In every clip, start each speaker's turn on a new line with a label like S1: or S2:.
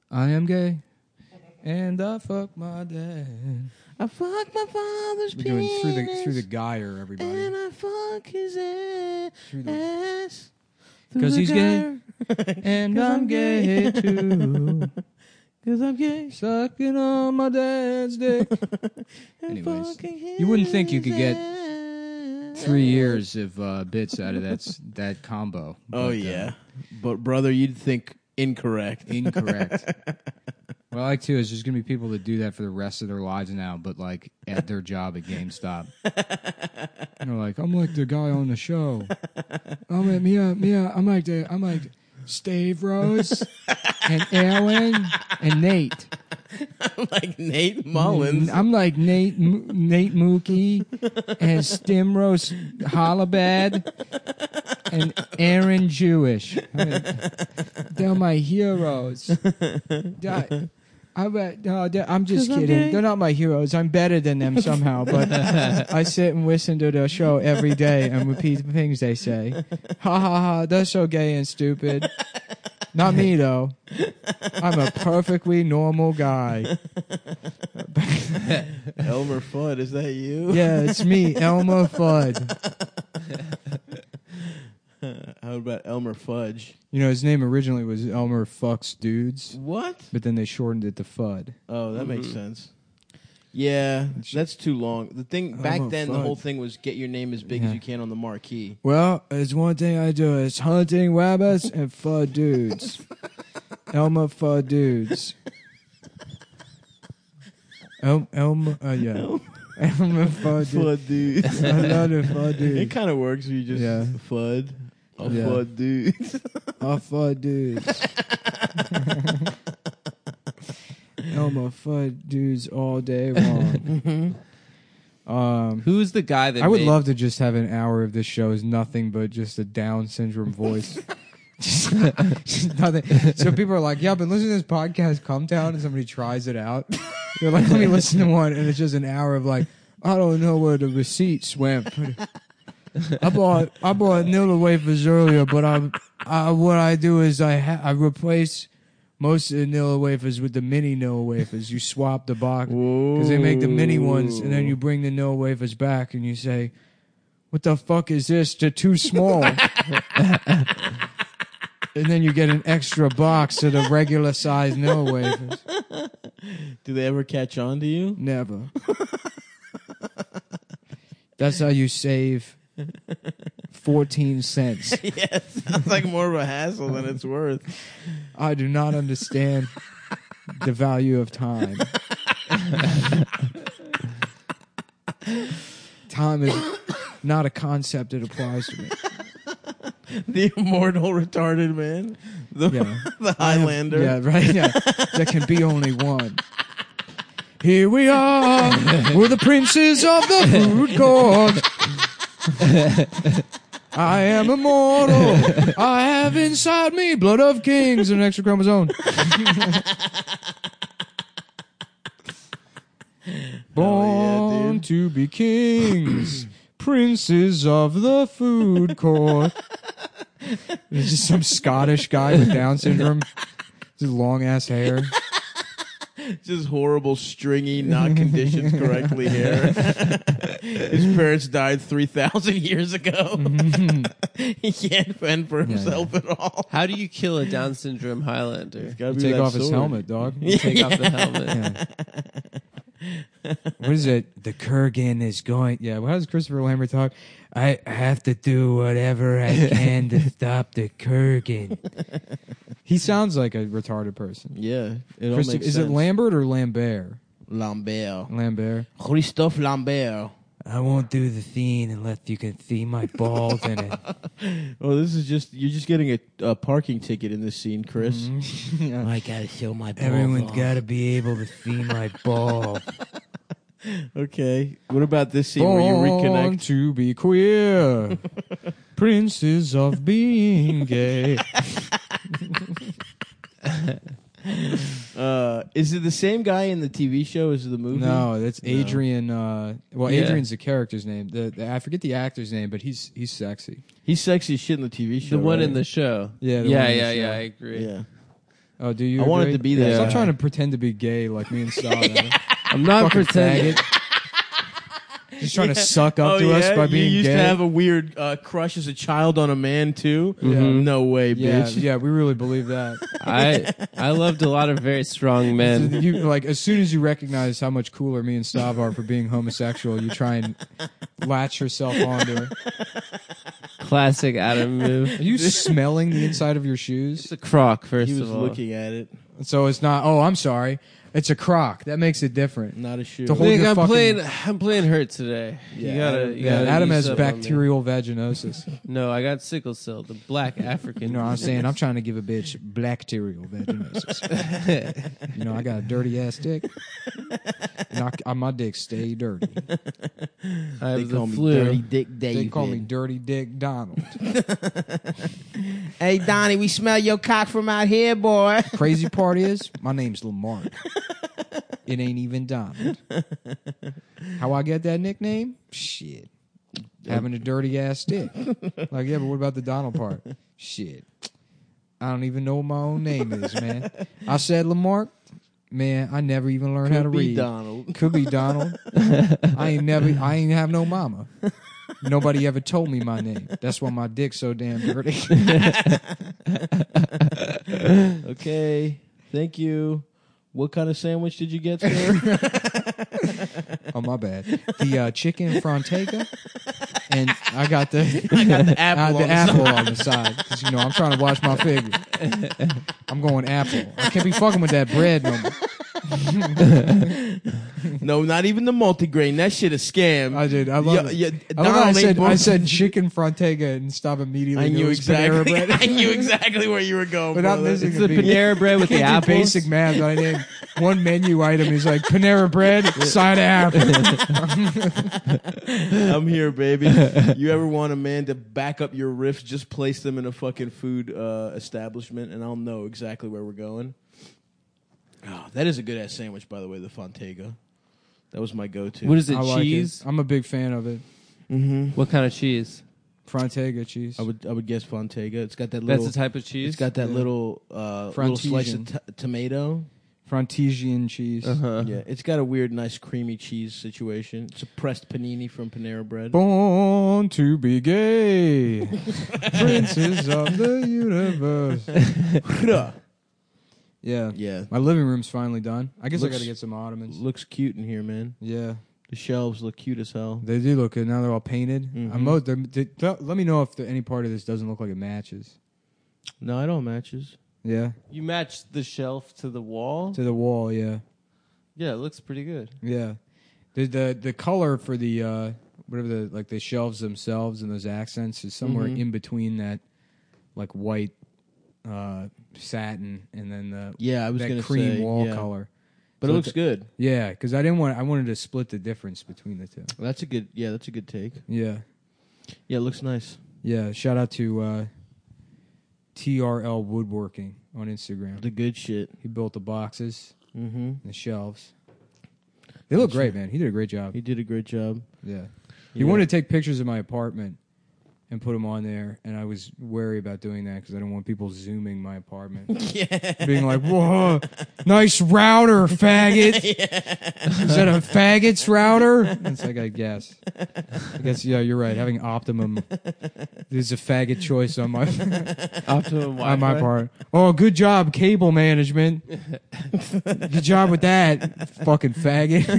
S1: I am gay, and I fuck my dad.
S2: I fuck my father's
S1: We're doing
S2: penis.
S1: through the Geyer, everybody.
S2: And I fuck his ass.
S1: Because he's gay, and I'm gay too.
S2: Because I'm gay.
S1: Sucking on my dad's dick. Anyways, you wouldn't think you could get 3 years of bits out of that combo.
S2: Oh, yeah. But, brother, you'd think incorrect.
S1: Incorrect. What I like, too, is there's going to be people that do that for the rest of their lives now, but, like, at their job at GameStop. And they're like, I'm like the guy on the show. I'm like Stave Rose and Aaron and Nate.
S2: I'm like Nate Mullins.
S1: I'm like Nate Mookie and Stimrose Hollabad and Aaron Jewish. I mean, they're my heroes. I'm just kidding. They're not my heroes. I'm better than them somehow. But I sit and listen to their show every day and repeat the things they say. Ha ha ha! They're so gay and stupid. Not me though. I'm a perfectly normal guy.
S2: Elmer Fudd, is that you?
S1: Yeah, it's me, Elmer Fudd.
S2: How about Elmer Fudge?
S1: You know, his name originally was Elmer Fucks Dudes.
S2: What?
S1: But then they shortened it to Fudd.
S2: Oh, that makes sense. Yeah, that's too long. The thing back then, the whole thing was get your name as big as you can on the marquee.
S1: Well, there's one thing I do. It's hunting rabbits and Fudd Dudes. Elmer Fudd Dudes. Elmer Fudd Dudes.
S2: Fudd dudes.
S1: I love it, Fudd Dudes.
S2: It kind of works if you just Fudd. Fudd dudes.
S1: Fudd Dudes. Elmer Fudd Dudes all day long.
S3: Who's the guy that
S1: I would love to just have an hour of this show as nothing but just a Down syndrome voice. just nothing. So people are like, yeah, I've been listening to this podcast, Come Down, and somebody tries it out. They're like, let me listen to one, and it's just an hour of like, I don't know where the receipts went. I bought Nilla wafers earlier, but what I do is I replace most of the Nilla wafers with the mini Nilla wafers. You swap the box because they make the mini ones, and then you bring the Nilla wafers back, and you say, "What the fuck is this? They're too small." And then you get an extra box of the regular size Nilla wafers.
S2: Do they ever catch on to you?
S1: Never. That's how you save 14 cents.
S2: Yeah, sounds like more of a hassle than it's worth.
S1: I do not understand the value of time. Time is not a concept that applies to me.
S2: The immortal retarded man. The Highlander.
S1: There can be only one. Here we are. We're the princes of the food court. I am immortal. I have inside me blood of kings and an extra chromosome. Born to be kings, princes of the food court. There's just some Scottish guy with Down syndrome, just long ass hair.
S2: Just horrible, stringy, not conditioned correctly hair. His parents died 3,000 years ago. He can't fend for himself at all.
S3: How do you kill a Down syndrome Highlander?
S1: You take off his helmet, dog.
S3: You take off the helmet.
S1: What is it? The Kurgan is going... Yeah, how does Christopher Lambert talk? I have to do whatever I can to stop the Kurgan. He sounds like a retarded person.
S2: Yeah, it all makes sense.
S1: Is it Lambert or Lambert?
S2: Lambert. Christophe Lambert.
S1: I won't do the scene unless you can see my balls in it.
S2: Oh, this is just... You're just getting a parking ticket in this scene, Chris.
S1: Mm-hmm. Yeah.
S4: I gotta show my balls.
S1: Everyone's got to be able to see my balls.
S2: Okay. What about this scene where you reconnect?
S1: Born to be queer. Princes of being gay.
S2: Is it the same guy in the TV show as the movie?
S1: No, that's Adrian. Adrian's the character's name. I forget the actor's name, but he's sexy.
S2: He's sexy as shit in the TV show.
S3: The one
S2: right?
S3: in the show.
S1: Yeah,
S3: Yeah, I agree.
S2: Yeah.
S1: Oh, do you?
S2: I wanted
S1: agree?
S2: to be that
S1: Stop
S2: guy.
S1: trying to pretend to be gay like me and Sal.
S3: I'm not
S1: Fucking
S3: pretending.
S1: faggot. Just trying to suck up to us by being
S2: you used
S1: gay.
S2: to have a weird crush as a child on a man too.
S3: Mhm.
S2: No way,
S1: yeah,
S2: bitch.
S1: yeah, we really believe that.
S3: I loved a lot of very strong
S1: So
S3: men.
S1: you like as soon as you recognize how much cooler me and Stav are for being homosexual, you try and latch yourself onto it.
S3: Classic Adam move.
S1: Are you smelling the inside of your shoes?
S3: It's a crock, first
S2: He was
S3: of all.
S2: looking at it,
S1: So it's not. Oh, I'm sorry. It's a crock. That makes it different.
S2: not a shoe.
S1: To hold
S3: Nick,
S1: your
S3: I'm
S1: fucking-
S3: playing hurt today.
S2: Yeah,
S3: you gotta, you
S1: Yeah,
S3: gotta
S1: Adam
S3: ease
S1: has
S3: up on me.
S1: bacterial vaginosis.
S3: No, I got sickle cell, the black African.
S1: You know what I'm saying? I'm trying to give a bitch bacterial vaginosis. You know, I got a dirty ass dick. And my dick stay dirty.
S3: I have
S2: They
S3: the
S2: call me
S3: flu.
S2: Dirty Dick David.
S1: They call me Dirty Dick Donald.
S2: Hey Donnie, we smell your cock from out here, boy.
S1: Crazy part is, my name's Lamar. It ain't even Donald. How I get that nickname? Shit. Having a dirty ass dick. Like, yeah, but what about the Donald part? Shit. I don't even know what my own name is, man. I said Lamar. Man, I never even learned how to
S2: Could be
S1: read.
S2: Donald.
S1: Could be Donald. I ain't have no mama. Nobody ever told me my name. That's why my dick's so damn dirty.
S2: Okay, thank you. What kind of sandwich did you get, sir?
S1: Oh, my bad. The chicken Frontega, and I got the
S2: apple on the
S1: apple on the side. 'Cause, you know, I'm trying to watch my figure. I'm going apple. I can't be fucking with that bread no more.
S2: No, not even the multigrain. That shit a scam.
S1: I did. I love it. I love how
S2: Donald ain't
S1: I said chicken Frontega and stop immediately.
S2: I knew
S1: It was Panera
S2: exactly.
S1: Bread.
S2: I knew exactly where you were going.
S1: Without
S2: brother.
S1: missing
S3: It's
S1: a
S3: the
S1: beat.
S3: Panera bread with the
S1: Can't do
S3: apples.
S1: basic math. I named one menu item. He's like Panera Bread, side of apple.
S2: I'm here, baby. You ever want a man to back up your riffs? Just place them in a fucking food establishment, and I'll know exactly where we're going. Oh, that is a good ass sandwich, by the way. The Fontega. That was my go-to.
S3: What is it?
S1: I like
S3: Cheese?
S1: it. I'm a big fan of it.
S2: Mm-hmm.
S3: What kind of cheese?
S1: Frontega cheese.
S2: I would guess Fontega. It's got that
S3: That's
S2: little.
S3: a type of cheese.
S2: It's got that
S1: Yeah.
S2: little slice of
S1: Frontesian.
S2: tomato.
S1: Frontesian cheese.
S3: Uh-huh.
S2: Yeah, it's got a weird, nice, creamy cheese situation. It's a pressed panini from Panera Bread.
S1: Born to be gay, princes of the universe. Yeah,
S2: Yeah,
S1: my living room's finally done. I guess I
S2: Looks-
S1: got to get some ottomans.
S2: looks cute in here, man.
S1: Yeah,
S2: The shelves look cute as hell.
S1: they do look good. Now they're all painted.
S2: Mhm.
S1: Let me know if any part of this doesn't look like it matches.
S2: No, it all matches.
S1: Yeah,
S3: You match the shelf to the wall.
S1: to the wall. Yeah,
S3: Yeah, it looks pretty good.
S1: yeah. The color for the whatever the shelves themselves and those accents is somewhere
S2: Mhm.
S1: in between that like white satin and then the
S2: Yeah, I was
S1: that
S2: gonna
S1: cream
S2: say,
S1: wall
S2: yeah.
S1: color.
S2: but
S1: So
S2: it looks good.
S1: Yeah, because I wanted to split the difference between the two.
S2: That's a good. Yeah, that's a good take.
S1: Yeah,
S2: Yeah, it looks nice.
S1: yeah. Shout out to TRL Woodworking on Instagram.
S2: The good shit.
S1: He built the boxes,
S2: Mm-hmm.
S1: and the shelves. They look great, man. He did a great job.
S2: He did a great job.
S1: Yeah. He wanted to take pictures of my apartment and put them on there, and I was wary about doing that because I don't want people zooming my apartment.
S2: Yeah.
S1: Being like, whoa, nice router, faggot. Is that a faggot's router? It's like, I guess, yeah, you're right. Having Optimum is a faggot choice on my
S3: Optimum
S1: on my
S3: Wi-Fi.
S1: part. Oh, good job, cable management. Good job with that, fucking faggot.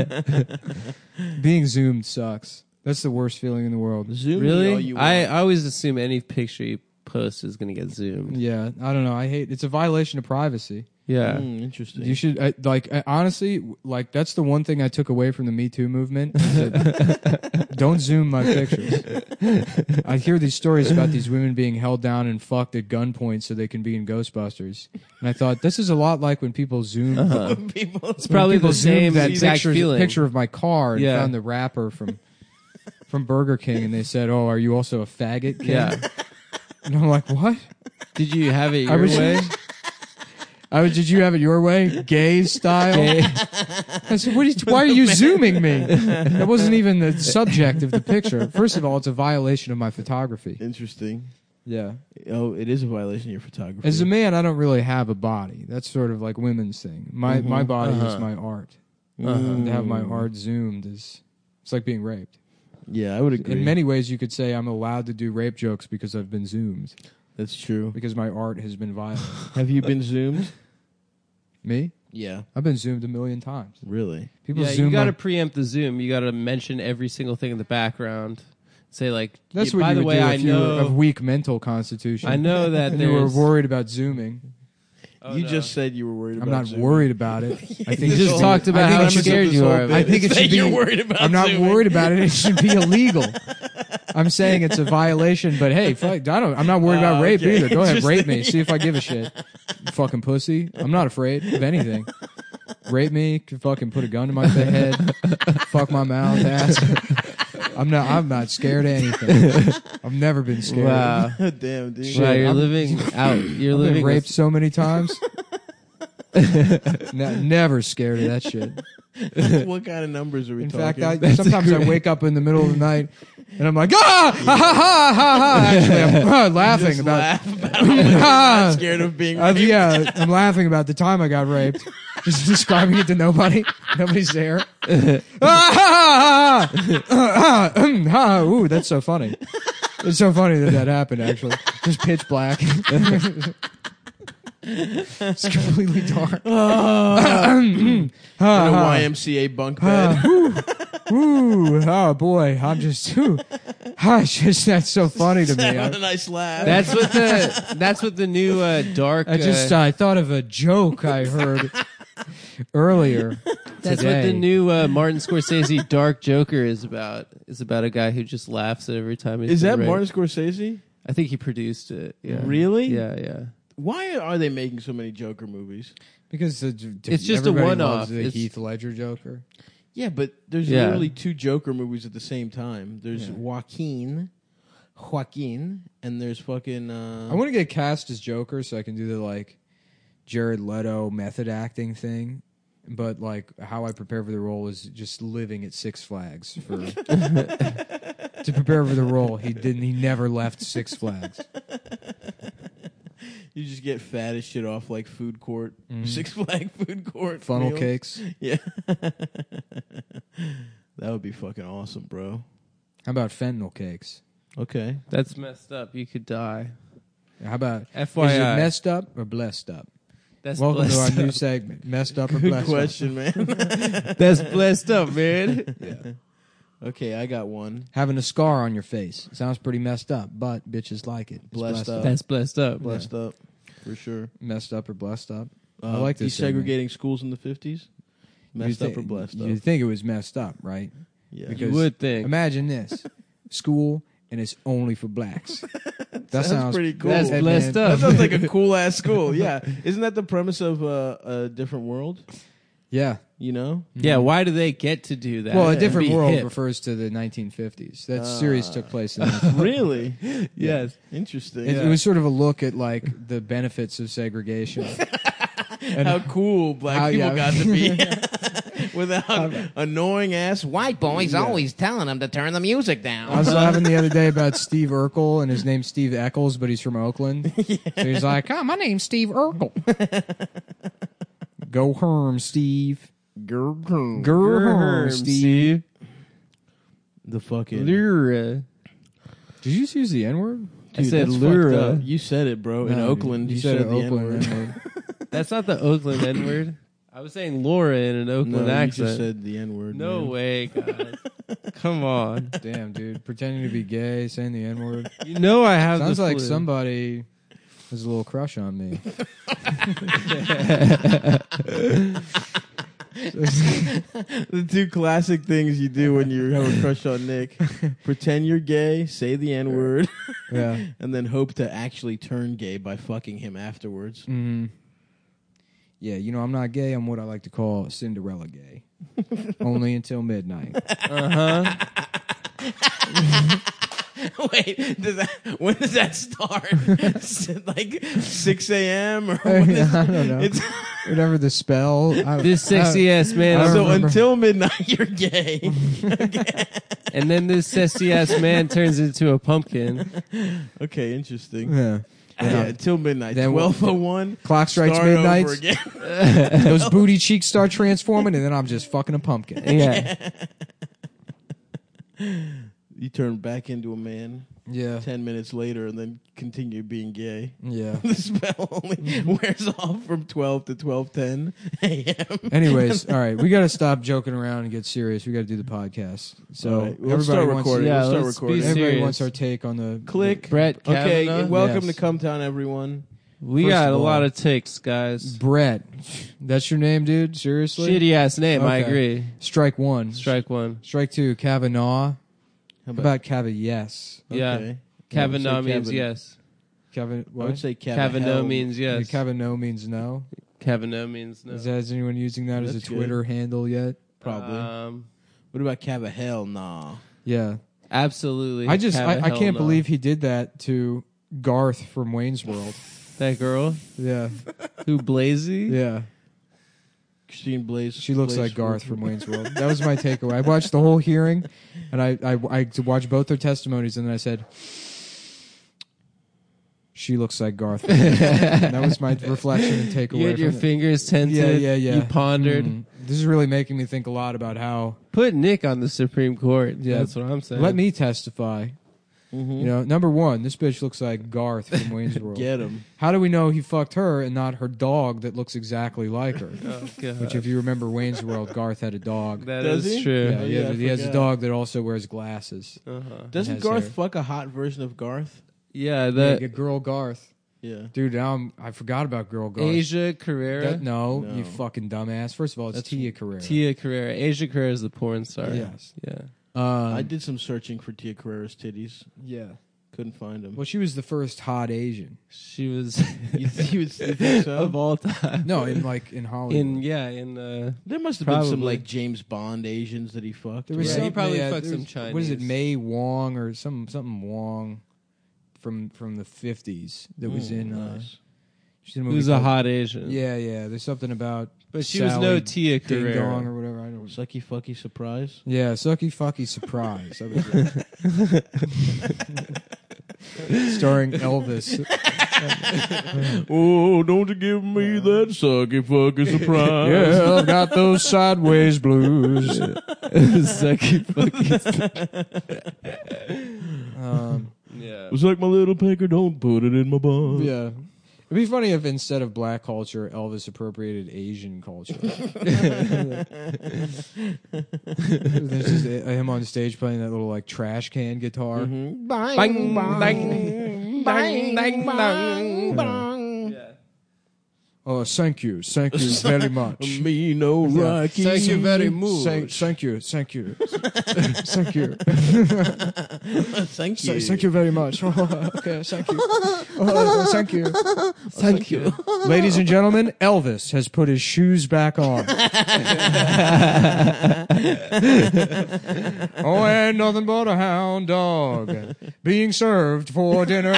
S1: Being zoomed sucks. That's the worst feeling in the world.
S2: Zoom me all
S3: Really?
S2: you
S3: I
S2: want.
S3: always assume any picture you post is going to get zoomed.
S1: Yeah, I don't know. I hate it's a violation of privacy.
S3: Yeah.
S2: Interesting.
S1: You should honestly, like that's the one thing I took away from the Me Too movement. is that don't zoom my pictures. I hear these stories about these women being held down and fucked at gunpoint so they can be in Ghostbusters, and I thought this is a lot like when people zoom.
S2: People.
S3: It's probably
S1: People
S3: the same
S1: zoomed that
S3: exact feeling.
S1: picture of my car and
S3: Yeah.
S1: found the wrapper from Burger King, and they said, "Oh, are you also a faggot?" King?
S3: Yeah.
S1: And I'm like, "What?"
S3: Did you have it
S1: I
S3: your
S1: was-
S3: way?
S1: Did you have it your way, gay style? I said, why are you zooming me? That wasn't even the subject of the picture. First of all, it's a violation of my photography.
S2: Interesting.
S1: Yeah.
S2: Oh, it is a violation of your photography.
S1: As a man, I don't really have a body. That's sort of like women's thing. My body is my art. To have my art zoomed is it's like being raped.
S2: Yeah, I would agree.
S1: In many ways, you could say I'm allowed to do rape jokes because I've been zoomed.
S2: That's true.
S1: Because my art has been violent.
S2: Have you been zoomed?
S1: Me?
S2: Yeah.
S1: I've been zoomed a million times.
S2: Really?
S1: People
S3: Yeah,
S1: zoom
S3: you got to
S1: my-
S3: preempt the zoom. You got to mention every single thing in the background. Say like,
S1: That's
S3: yeah,
S1: what
S3: by
S1: you
S3: the
S1: would
S3: way,
S1: do
S3: I
S1: if you were of
S3: know,
S1: weak mental constitution.
S3: I know that
S1: And you were
S3: there's.
S1: worried about zooming.
S3: Oh,
S2: You
S3: no.
S2: just said you were worried about
S1: I'm not
S2: zooming.
S1: worried about it. I think
S3: You
S1: it
S3: just
S1: should-
S3: talked about
S1: I think
S3: how
S1: it should-
S3: scared you are.
S1: I think it
S2: Say
S1: should be.
S2: you're worried about
S1: I'm not
S2: zooming.
S1: worried about it. It should be illegal. I'm saying it's a violation, but hey, fuck, I'm not worried about rape
S2: okay.
S1: either. Go ahead, rape me.
S2: Interesting.
S1: See if I give a shit. You fucking pussy. I'm not afraid of anything. Rape me. Fucking put a gun to my head. Fuck my mouth, ass. I'm not scared of anything. I've never been scared.
S3: Wow.
S2: Damn, dude.
S1: Shit,
S3: Wow, you're
S1: I'm-
S3: living out. You're
S1: I've
S3: living
S1: been
S3: with-
S1: raped so many times. Never scared of that shit.
S2: What kind of numbers are we
S1: In
S2: talking?
S1: fact, sometimes I wake up in the middle of the night and I'm like, ha ha ha ha ha. Actually, I'm laughing
S2: Just
S1: about.
S2: laugh about it. I'm not scared of being raped.
S1: Yeah, I'm laughing about the time I got raped. Just describing it to nobody. Nobody's there. Ooh, that's so funny. It's so funny that happened. Actually, just pitch black. It's completely dark.
S2: In a YMCA bunk bed.
S1: Ooh, oh boy, I'm just, that's so funny to me.
S2: Having a nice laugh.
S3: That's what the new dark.
S1: I thought of a joke I heard earlier.
S3: That's
S1: today.
S3: what the new Martin Scorsese Dark Joker is about. It's about a guy who just laughs at every time he's
S2: Is
S3: been
S2: that
S3: raped.
S2: Martin Scorsese?
S3: I think he produced it. Yeah.
S2: Really?
S3: Yeah, yeah.
S2: Why are they making so many Joker movies?
S1: Because
S3: It's just a
S1: everybody
S3: one-off.
S1: loves the
S3: It's-
S1: Heath Ledger Joker.
S2: Yeah, but there's
S3: Yeah.
S2: literally two Joker movies at the same time. There's
S1: Yeah.
S2: Joaquin, and there's fucking.
S1: I want to get cast as Joker so I can do the like Jared Leto method acting thing. But like how I prepare for the role is just living at Six Flags for to prepare for the role. He never left Six Flags.
S2: You just get fat as shit off like food court, Six Flag food court
S1: Funnel
S2: meals.
S1: cakes.
S2: Yeah, that would be fucking awesome, bro.
S1: How about fentanyl cakes?
S2: Okay,
S3: That's messed up. You could die.
S1: How about
S3: FYI.
S1: is it messed up or blessed up?
S3: That's
S1: Welcome to our
S3: blessed
S1: new
S3: up.
S1: segment. Messed up or
S2: good
S1: blessed
S2: question, man.
S3: That's blessed up, man.
S1: up? Yeah.
S2: Okay, I got one.
S1: Having a scar on your face. Sounds pretty messed up, but bitches like it. It's
S2: Blessed up.
S3: That's blessed up.
S2: Blessed up, for sure.
S1: Messed up or blessed up? I like this segment.
S2: Desegregating schools in the 50s. Messed up or blessed up?
S1: You'd think it was messed up, right?
S2: Yeah.
S1: Because
S3: You would think.
S1: Imagine this. School, and it's only for blacks. That
S2: sounds pretty cool.
S3: That's
S1: Hey,
S3: blessed
S1: man.
S3: up.
S2: That sounds like a cool ass school. Yeah, isn't that the premise of A Different World?
S1: Yeah.
S2: You know,
S3: Yeah, why do they get to do that?
S1: Well, A
S3: And
S1: Different
S3: be
S1: World
S3: hip?
S1: refers to the 1950s. That series took place in the
S2: really
S3: Yes.
S2: interesting.
S1: It was sort of a look at like the benefits of segregation. And
S2: How cool black
S1: how-
S2: people
S1: yeah.
S2: got to be without annoying ass white boys always telling them to turn the music down.
S1: I was laughing the other day about Steve Urkel, and his name's Steve Eccles, but he's from Oakland. So he's like, "Oh, my name's Steve Urkel." Go Herm, Steve. Go Herm, Steve.
S2: The fucking
S3: Lura.
S1: Did you just use the N word?
S3: I said
S2: that's
S3: Lura.
S2: fucked up. You said it, bro. In Oakland, you said the
S1: Oakland.
S2: N-word.
S3: That's not the Oakland N word. I was saying Laura in an Oakland
S2: No, you
S3: accent.
S2: just said the N-word.
S3: No
S2: man.
S3: way, guys. Come on.
S1: Damn, dude, pretending to be gay, saying the N word.
S3: You know I have
S1: Sounds
S3: the
S1: like
S3: flu.
S1: somebody has a little crush on me.
S2: The two classic things you do when you have a crush on Nick: pretend you're gay, say the N-word,
S1: Yeah.
S2: and then hope to actually turn gay by fucking him afterwards.
S1: Mm-hmm. Yeah, you know, I'm not gay. I'm what I like to call Cinderella gay. Only until midnight.
S3: Uh-huh.
S2: Wait, when does that start? Like 6 a.m. or when is,
S1: I don't know.
S2: It's
S1: whatever the spell.
S3: This sexy ass man.
S1: I don't
S2: So
S1: remember.
S2: until midnight, you're gay.
S3: And then this sexy ass man turns into a pumpkin.
S2: Okay, interesting.
S1: Yeah.
S2: Yeah, until midnight.
S1: then
S2: 12:01.
S1: Clock strikes
S2: Start
S1: midnight.
S2: over again.
S1: Those booty cheeks start transforming, and then I'm just fucking a pumpkin.
S3: Yeah.
S2: You turn back into a man
S1: Yeah.
S2: 10 minutes later and then continue being gay.
S1: Yeah.
S2: The spell only wears off from 12 to 12:10 a.m.
S1: Anyways, all right, we got to stop joking around and get serious. We got to do the podcast. So
S2: All right, we'll
S1: everybody
S2: start
S1: wants,
S2: recording.
S3: Yeah,
S2: we'll start
S3: let's be
S2: recording.
S1: everybody
S3: serious.
S1: wants our take on the
S2: Click.
S3: Brett
S2: Okay,
S3: Kavanaugh.
S2: welcome
S1: Yes.
S2: to Come Town, everyone.
S3: We
S1: First
S3: got
S1: of
S3: a
S1: all-
S3: lot of takes, guys.
S1: Brett. That's your name, dude? Seriously?
S3: Shitty ass name, I
S1: Okay.
S3: agree.
S1: Strike one.
S3: Strike one.
S1: Strike two. Kavanaugh.
S2: How
S1: How about Kava? Yes.
S3: Yeah.
S2: Okay.
S3: Kavanaugh
S2: I would say
S3: means
S2: Kavanaugh.
S3: yes.
S1: Kevin.
S2: I
S1: What?
S2: would say
S3: Kavanaugh means yes.
S1: Kavanaugh means no.
S3: Kavanaugh means no.
S1: Is anyone using that as a
S2: That's good.
S1: Twitter handle yet?
S2: Probably. What about Cava? Hell nah.
S1: Yeah.
S3: Absolutely.
S1: I
S3: Hell
S1: can't
S3: no.
S1: believe he did that to Garth from Wayne's World.
S3: that girl
S1: Yeah.
S3: who Blazy.
S1: Yeah.
S2: Christine Blaze.
S1: She looks like Garth from Wayne's World. That was my takeaway. I watched the whole hearing, and I watched both their testimonies, and then I said, "She looks like Garth." And that was my reflection and takeaway.
S3: You had your
S1: from it.
S3: fingers tented.
S1: Yeah.
S3: You pondered.
S1: This is really making me think a lot about how.
S3: Put Nick on the Supreme Court.
S1: Yeah.
S3: That's what I'm saying.
S1: Let me testify.
S2: Mhm.
S1: You know, number one, this bitch looks like Garth from Wayne's World.
S2: Get him.
S1: How do we know he fucked her and not her dog that looks exactly like her?
S3: Oh, God.
S1: Which, if you remember Wayne's World, Garth had a dog.
S3: That
S2: Does
S3: is
S2: he?
S3: true.
S1: Yeah,
S2: Oh,
S1: he,
S2: yeah,
S1: has,
S2: I
S1: he has a
S2: forgot.
S1: dog that also wears glasses.
S3: Uh-huh.
S2: Doesn't
S1: has
S2: Garth
S1: hair.
S2: fuck a hot version of Garth?
S3: Yeah,
S1: Yeah,
S3: that
S1: get girl Garth.
S2: Yeah.
S1: Dude, now I forgot about girl Garth.
S3: Asia Carrera.
S1: No,
S2: No.
S1: you fucking dumbass. First of all, it's
S2: That's
S1: Tia Carrera.
S3: Tia Carrera. Asia Carrera is the porn star.
S1: Yes.
S3: Yeah.
S2: I did some searching for Tia Carrera's titties.
S1: Yeah.
S2: Couldn't find them.
S1: Well, she was the first hot Asian.
S3: She was
S2: You think so?
S3: of all time.
S1: No, in Hollywood.
S2: There must have been some
S3: Probably.
S2: like James Bond Asians that he fucked.
S1: There was
S3: Yeah,
S1: some,
S3: he probably
S1: yeah,
S3: fucked
S1: there
S3: some
S1: was- What is it,
S3: Chinese.
S1: May Wong or something Wong from the 50s that was in.
S2: Nice.
S1: She's in a
S3: He
S1: movie
S3: was a
S1: called-
S3: hot Asian.
S1: Yeah. There's something about.
S3: But she was
S1: Sally
S3: no Tia
S1: Ding
S3: Carrera.
S1: Dong or whatever. I don't.
S2: Sucky fucky surprise.
S1: Yeah, sucky fucky surprise. That was it. Starring Elvis.
S2: Oh, don't you give me that sucky fucky surprise.
S1: Yeah, I've got those sideways blues.
S3: Sucky Yeah.
S2: It's like my little pecker, don't put it in my bun.
S1: Yeah. It'd be funny if instead of black culture, Elvis appropriated Asian culture. There's just him on stage playing that little like trash can guitar.
S2: Mm-hmm.
S3: Bang, bang, bang, bang, bang, bang. Yeah.
S1: Oh, thank you very much.
S2: Me no Rocky.
S3: Thank you very much.
S1: Thank you. Thank you. Thank you.
S2: Thank you.
S1: Thank you very much. Okay, thank you. Oh, thank you.
S3: Thank you.
S1: Ladies and gentlemen, Elvis has put his shoes back on. Oh, and nothing but a hound dog being served for dinner.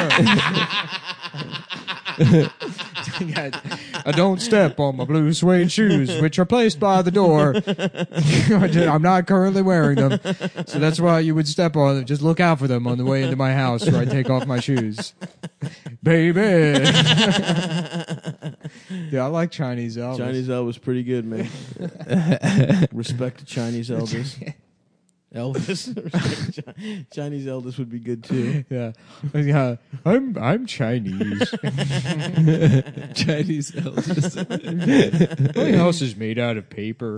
S1: I don't step on my blue suede shoes, which are placed by the door. I'm not currently wearing them, so that's why you would step on them. Just look out for them on the way into my house where I take off my shoes. Baby. Yeah, I like Chinese Elvis.
S2: Chinese Elvis was pretty good, man. Respect to Chinese Elvis. Elvis. Chinese Elvis would be good too.
S1: Yeah. Yeah. I'm Chinese.
S3: Chinese Elvis.
S1: Everything else is made out of paper.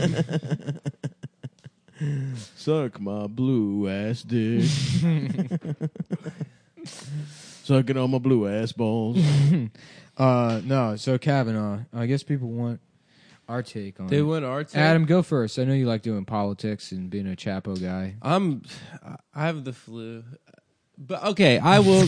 S2: Suck my blue ass dick. Sucking on my blue ass balls.
S1: No, so Kavanaugh. I guess people want our take on
S3: They
S1: it.
S3: went our take.
S1: Adam, go first. I know you like doing politics and being a Chapo guy.
S3: I have the flu. But okay, I will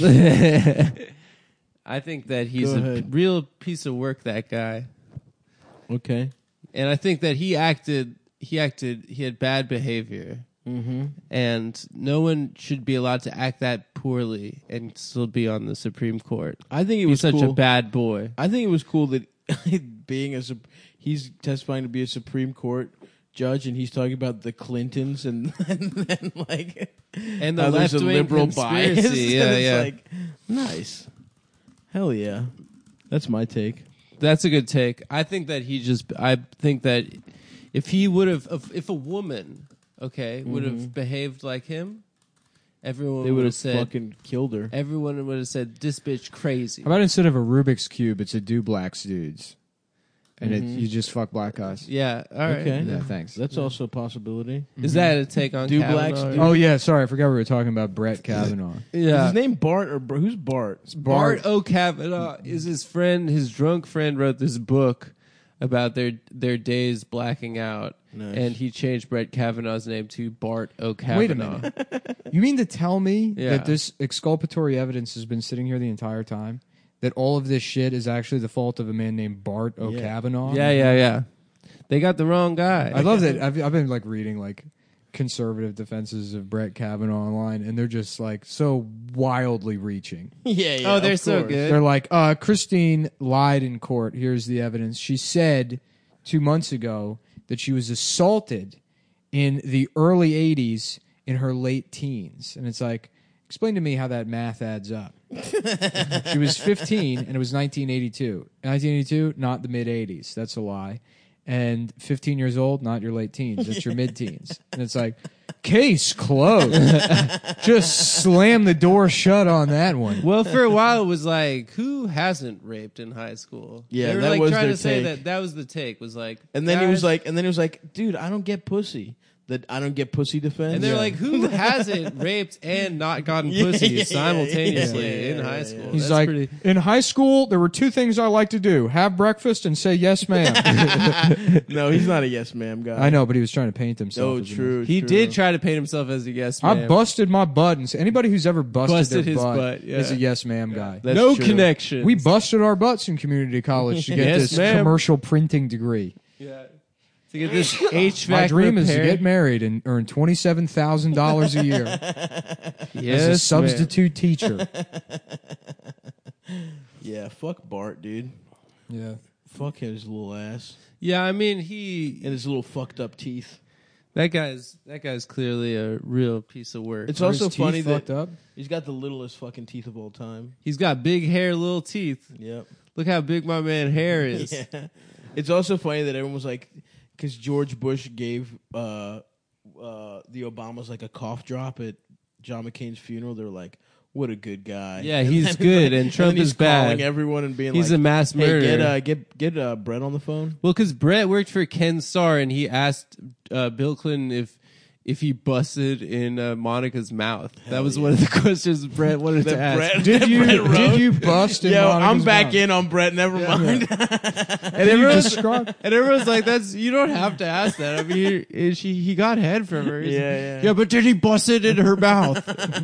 S3: I think that he's
S2: Go
S3: a
S2: ahead.
S3: real piece of work, that guy.
S2: Okay.
S3: And I think that he had bad behavior.
S2: Mm-hmm.
S3: And no one should be allowed to act that poorly and still be on the Supreme Court.
S2: I think it
S3: He's
S2: was
S3: such
S2: cool.
S3: a bad boy.
S2: I think it was cool that being he's testifying to be a Supreme Court judge, and he's talking about the Clintons and then like
S3: And the
S2: how there's a
S3: left-wing
S2: liberal bias.
S3: conspiracy. Yeah,
S2: And it's
S3: yeah.
S2: like, nice. Hell yeah. That's my take.
S3: That's a good take. I think that I think that if he would have, if a woman, would have behaved like him, everyone
S2: They
S3: would
S2: would
S3: have
S2: have
S3: said,
S2: fucking killed her.
S3: everyone would have said, this bitch crazy.
S1: How about instead of a Rubik's Cube, it's a do blacks dudes? And you just fuck black guys.
S3: Yeah, all right.
S2: Okay.
S1: Yeah, thanks.
S2: That's also a possibility.
S3: Is that a take on
S2: Do
S3: Kavanaugh?
S2: blacks do-
S1: Oh, yeah, sorry. I forgot we were talking about Brett Kavanaugh.
S2: Is
S3: Yeah.
S2: his name Bart or who's Bart?
S3: Bart O'Kavanaugh is his friend. His drunk friend wrote this book about their days blacking out,
S2: Nice.
S3: and he changed Brett Kavanaugh's name to Bart O'Kavanaugh.
S1: Wait a minute. You mean to tell me
S3: Yeah.
S1: that this exculpatory evidence has been sitting here the entire time? That all of this shit is actually the fault of a man named Bart O'Kavanaugh?
S3: Yeah. They got the wrong guy.
S1: I love that. I've been like reading like conservative defenses of Brett Kavanaugh online, and they're just like so wildly reaching.
S2: Yeah.
S3: Oh, they're
S2: of
S3: so
S2: course.
S3: good.
S1: They're like, Christine lied in court. Here's the evidence. She said 2 months ago that she was assaulted in the early 80s in her late teens. And it's like, explain to me how that math adds up. She was 15 and it was 1982. 1982, not the mid 80s. That's a lie. And 15 years old, not your late teens. It's your mid teens. And it's like, case closed. Just slam the door shut on that one.
S3: Well, for a while, it was like, who hasn't raped in high school?
S2: Yeah,
S3: they were
S2: that
S3: like
S2: was
S3: trying
S2: their
S3: to say
S2: take.
S3: that was the take. Was like,
S2: And then he was
S3: guys-
S2: like, dude, I don't get pussy. That I don't get pussy defense.
S3: and they're like, who hasn't raped and not gotten pussy simultaneously in high school?
S1: He's
S3: That's
S1: like,
S3: pretty-
S1: in high school, there were two things I like to do: have breakfast and say yes, ma'am.
S2: no, he's not a yes ma'am guy.
S1: I know, but he was trying to paint himself.
S2: Oh,
S1: as a
S2: true.
S3: he
S2: true.
S3: did try to paint himself as a yes man.
S1: I busted my butt, and anybody who's ever busted
S3: Busted
S1: their
S3: his
S1: butt,
S3: butt, yeah.
S1: is a yes, ma'am guy.
S2: That's
S3: no
S2: true.
S3: connection.
S1: We busted our butts in community college to get
S3: Yes,
S1: this
S3: ma'am.
S1: commercial printing degree.
S3: yeah. To get this HVAC
S1: My dream is to
S3: repair.
S1: get married and earn $27,000 a year
S3: Yes,
S1: as a
S3: man.
S1: substitute teacher.
S2: Yeah, fuck Bart, dude.
S1: Yeah.
S2: Fuck his little ass
S3: Yeah, I mean
S2: and his little fucked up teeth.
S3: that guy's clearly a real piece of work.
S2: It's
S1: Are
S2: also
S1: his teeth
S2: funny
S1: fucked
S2: that
S1: up.
S2: he's got the littlest fucking teeth of all time.
S3: He's got big hair, little teeth.
S2: Yep.
S3: Look how big my man hair is.
S2: Yeah. It's also funny that everyone was like, because George Bush gave the Obamas like a cough drop at John McCain's funeral. They were like, "What a good guy."
S3: Yeah,
S2: And
S3: he's
S2: then
S3: good,
S2: like-
S3: and Trump
S2: then he's
S3: is bad.
S2: calling everyone and being
S3: He's
S2: like,
S3: a mass murderer.
S2: "Hey, get Brett on the phone."
S3: Well, because Brett worked for Ken Starr, and he asked Bill Clinton if he busted in Monica's mouth. That was one of the questions Brett wanted to ask.
S2: Brett,
S1: Did you
S2: Brett wrote.
S1: did you bust in
S2: Yo,
S1: Monica's
S2: I'm back
S1: mouth?
S2: in on Brett. Never mind.
S1: And everyone's
S3: And everyone's like, "That's you don't have to ask that." I mean, he got head from her.
S2: Yeah.
S3: But did he bust it in her mouth?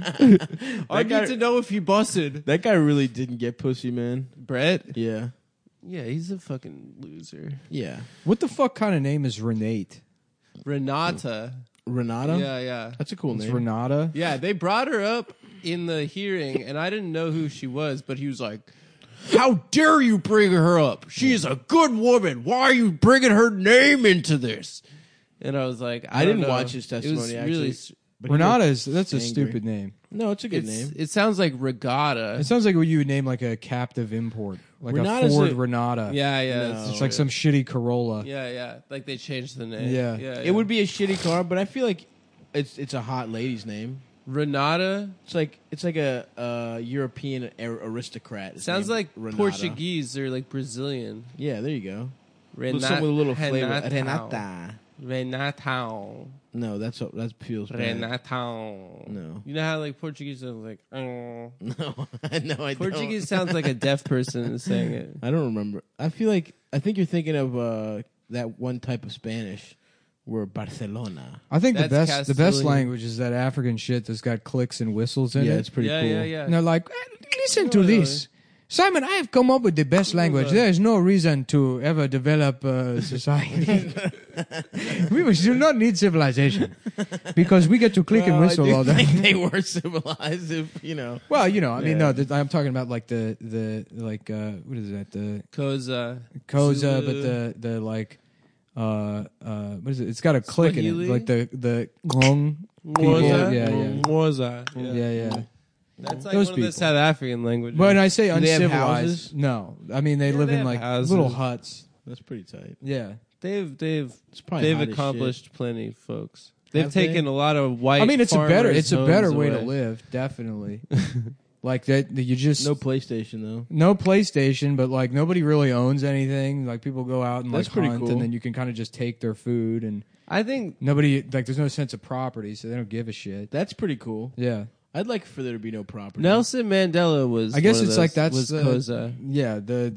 S3: I
S2: guy-
S3: need to know if he busted.
S2: That guy really didn't get pussy, man.
S3: Brett?
S2: Yeah.
S3: Yeah, he's a fucking loser.
S2: Yeah.
S1: What the fuck kind of name is Renate?
S3: Renata.
S2: Renata.
S3: Yeah.
S2: That's a cool
S1: It's
S2: name.
S1: Renata.
S3: Yeah, they brought her up in the hearing, and I didn't know who she was, but he was like, "How dare you bring her up? She is a good woman. Why are you bringing her name into this?" And I was like,
S2: I
S3: don't
S2: didn't
S3: know.
S2: watch his
S3: It was
S2: testimony, actually.
S3: really,
S2: But he
S1: Renata
S2: was
S1: is that's a
S2: angry.
S1: stupid name.
S2: No, it's a good name.
S3: it sounds like regatta.
S1: It sounds like what you would name like a captive import, like
S2: Renata's
S1: a Ford
S2: a-
S1: Renata.
S3: Yeah.
S2: No.
S1: It's like some shitty Corolla.
S3: Yeah. Like they changed the name.
S1: Yeah.
S2: It would be a shitty car, but I feel like it's a hot lady's name.
S3: Renata.
S2: It's like a European aristocrat. It's
S3: Sounds
S2: named
S3: like
S2: Renata.
S3: Portuguese or like Brazilian.
S2: Yeah, there you go.
S3: Renata.
S2: Something with a little flavor.
S3: Renata.
S2: Renata.
S3: Renata.
S2: No, that feels bad.
S3: Renata.
S2: No.
S3: You know how like Portuguese sounds like
S2: No, no, I
S3: Portuguese sounds like a deaf person saying it.
S2: I don't remember. I think you're thinking of that one type of Spanish, where Barcelona.
S1: I think the
S3: That's
S1: best
S3: Castilian.
S1: language is that African shit that's got clicks and whistles in
S2: Yeah,
S1: it.
S2: it's pretty
S3: yeah,
S2: cool.
S3: yeah.
S1: And they're like, listen to
S3: Really?
S1: this. Simon, I have come up with the best language. There is no reason to ever develop society. We do not need civilization because we get to click and whistle all
S2: I
S1: day.
S2: think they were civilized, if you know.
S1: Well, you know, I mean,
S2: Yeah.
S1: no, I'm talking about like the what is that? The
S3: Koza.
S1: Koza,
S3: Zulu.
S1: but the like, what is it? It's got a click in
S3: Swahili?
S1: it, like the gong people.
S3: Mwoza.
S1: Yeah, yeah,
S3: Mwoza.
S1: yeah.
S3: That's like
S1: Those
S3: one of the
S1: people.
S3: South African languages.
S1: But when I say
S2: Do they have
S1: uncivilized,
S2: houses?
S1: no, I mean they live
S3: they
S1: in
S3: have
S1: like
S3: houses.
S1: little huts.
S2: That's pretty tight.
S1: Yeah,
S3: they've
S2: It's probably hot as
S3: accomplished plenty, folks. They've
S2: Have they?
S3: taken a lot of white.
S1: I mean it's a better
S3: farmers'
S1: way to
S3: homes away.
S1: live, definitely. Like that, you just
S2: No PlayStation though.
S1: no PlayStation, but like nobody really owns anything. Like people go out and
S2: That's
S1: like
S2: pretty
S1: hunt,
S2: cool.
S1: and then you can kind of just take their food, and
S3: I think
S1: nobody like there's no sense of property, so they don't give a shit.
S2: That's pretty cool.
S1: Yeah,
S2: I'd like for there to be no property.
S3: Nelson Mandela was.
S1: I guess
S3: one of
S1: it's like
S3: those,
S1: that's
S3: was
S1: the
S3: Koza.
S1: yeah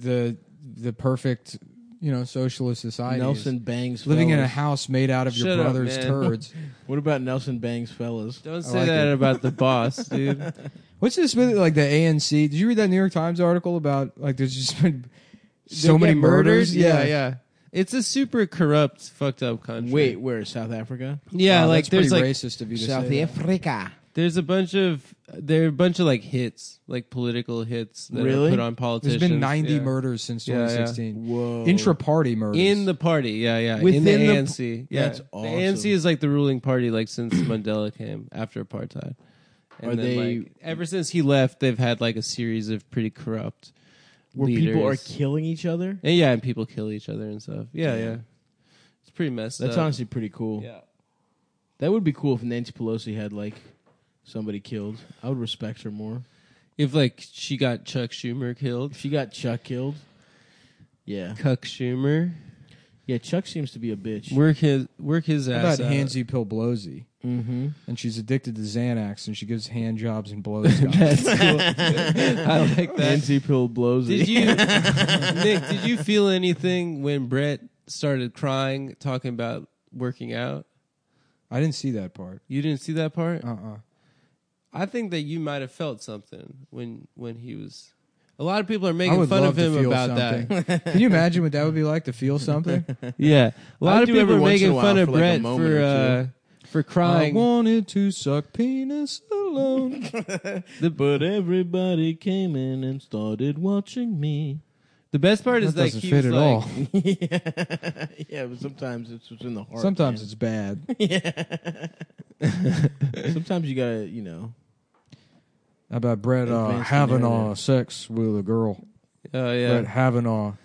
S1: the perfect socialist society.
S2: Nelson bangs
S1: living in a
S2: fellas.
S1: house made out of
S3: Shut
S1: your
S3: up,
S1: brother's
S3: man.
S1: turds.
S2: What about Nelson bangs fellas?
S3: Don't say
S1: like
S3: that
S1: it.
S3: about the boss, dude.
S1: What's this with like the ANC? Did you read that New York Times article about like there's just been so
S3: They
S1: many
S3: get
S1: murders?
S3: Yeah. It's a super corrupt, fucked up country.
S2: Wait, where? South Africa?
S3: Yeah,
S1: Wow,
S3: like
S1: that's
S3: there's
S1: pretty
S3: like
S1: racist of you to
S2: South
S1: say that.
S2: Africa.
S3: there's a bunch of like hits, like political hits that
S2: Really?
S3: are put on politicians.
S1: There's been 90
S3: Yeah.
S1: murders since
S3: Yeah, yeah.
S1: 2016.
S2: Whoa.
S1: Intra-party murders.
S3: In the party, yeah.
S2: Within
S3: in the
S2: the-
S3: ANC. Yeah.
S2: That's
S3: The
S2: awesome.
S3: ANC is like the ruling party like since Mandela came after apartheid. And
S2: Are
S3: then,
S2: they-
S3: like, ever since he left, they've had like a series of pretty corrupt
S2: where
S3: leaders.
S2: people are killing each other?
S3: And yeah, and people kill each other and stuff. Yeah. It's pretty messed
S2: That's
S3: up.
S2: honestly pretty cool.
S3: Yeah.
S2: That would be cool if Nancy Pelosi had like somebody killed. I would respect her more.
S3: If like she got Chuck Schumer killed.
S2: If she got Chuck killed, yeah,
S3: Cuck Schumer.
S2: yeah. Chuck seems to be a bitch.
S3: Work his
S1: How
S3: ass
S1: about
S3: out.
S1: Handsy Pilblosy?
S2: Mm-hmm.
S1: And she's addicted to Xanax, and she gives hand jobs and blows guys.
S3: That's cool. I like that.
S2: Nancy Pill blows
S3: Did
S2: it.
S3: you, Nick? Did you feel anything when Brett started crying, talking about working out?
S1: I didn't see that part.
S3: You didn't see that part.
S1: Uh-uh.
S3: I think that you might have felt something when he was. A lot of people are
S1: I
S3: making
S1: would
S3: fun
S1: love
S3: of him
S1: to feel
S3: about
S1: something.
S3: that.
S1: Can you imagine what that would be like to feel something?
S3: Yeah, a lot
S2: I
S3: of
S2: do
S3: people
S2: every
S3: are
S2: once in a
S3: making
S2: while
S3: fun of
S2: for like a
S3: Brett
S2: moment or
S3: for
S1: I
S3: crying.
S1: wanted to suck penis alone.
S2: But everybody came in and started watching me.
S3: The best part is
S1: That
S3: like
S1: doesn't
S3: he
S1: fit
S3: was
S1: at
S3: like,
S1: all.
S2: Yeah, but sometimes it's what's in the heart.
S1: Sometimes
S2: man.
S1: it's bad.
S2: Sometimes you gotta,
S1: How about Brett
S2: Advanced
S1: having
S2: narrative.
S1: sex with a girl?
S3: Oh yeah,
S1: Brett having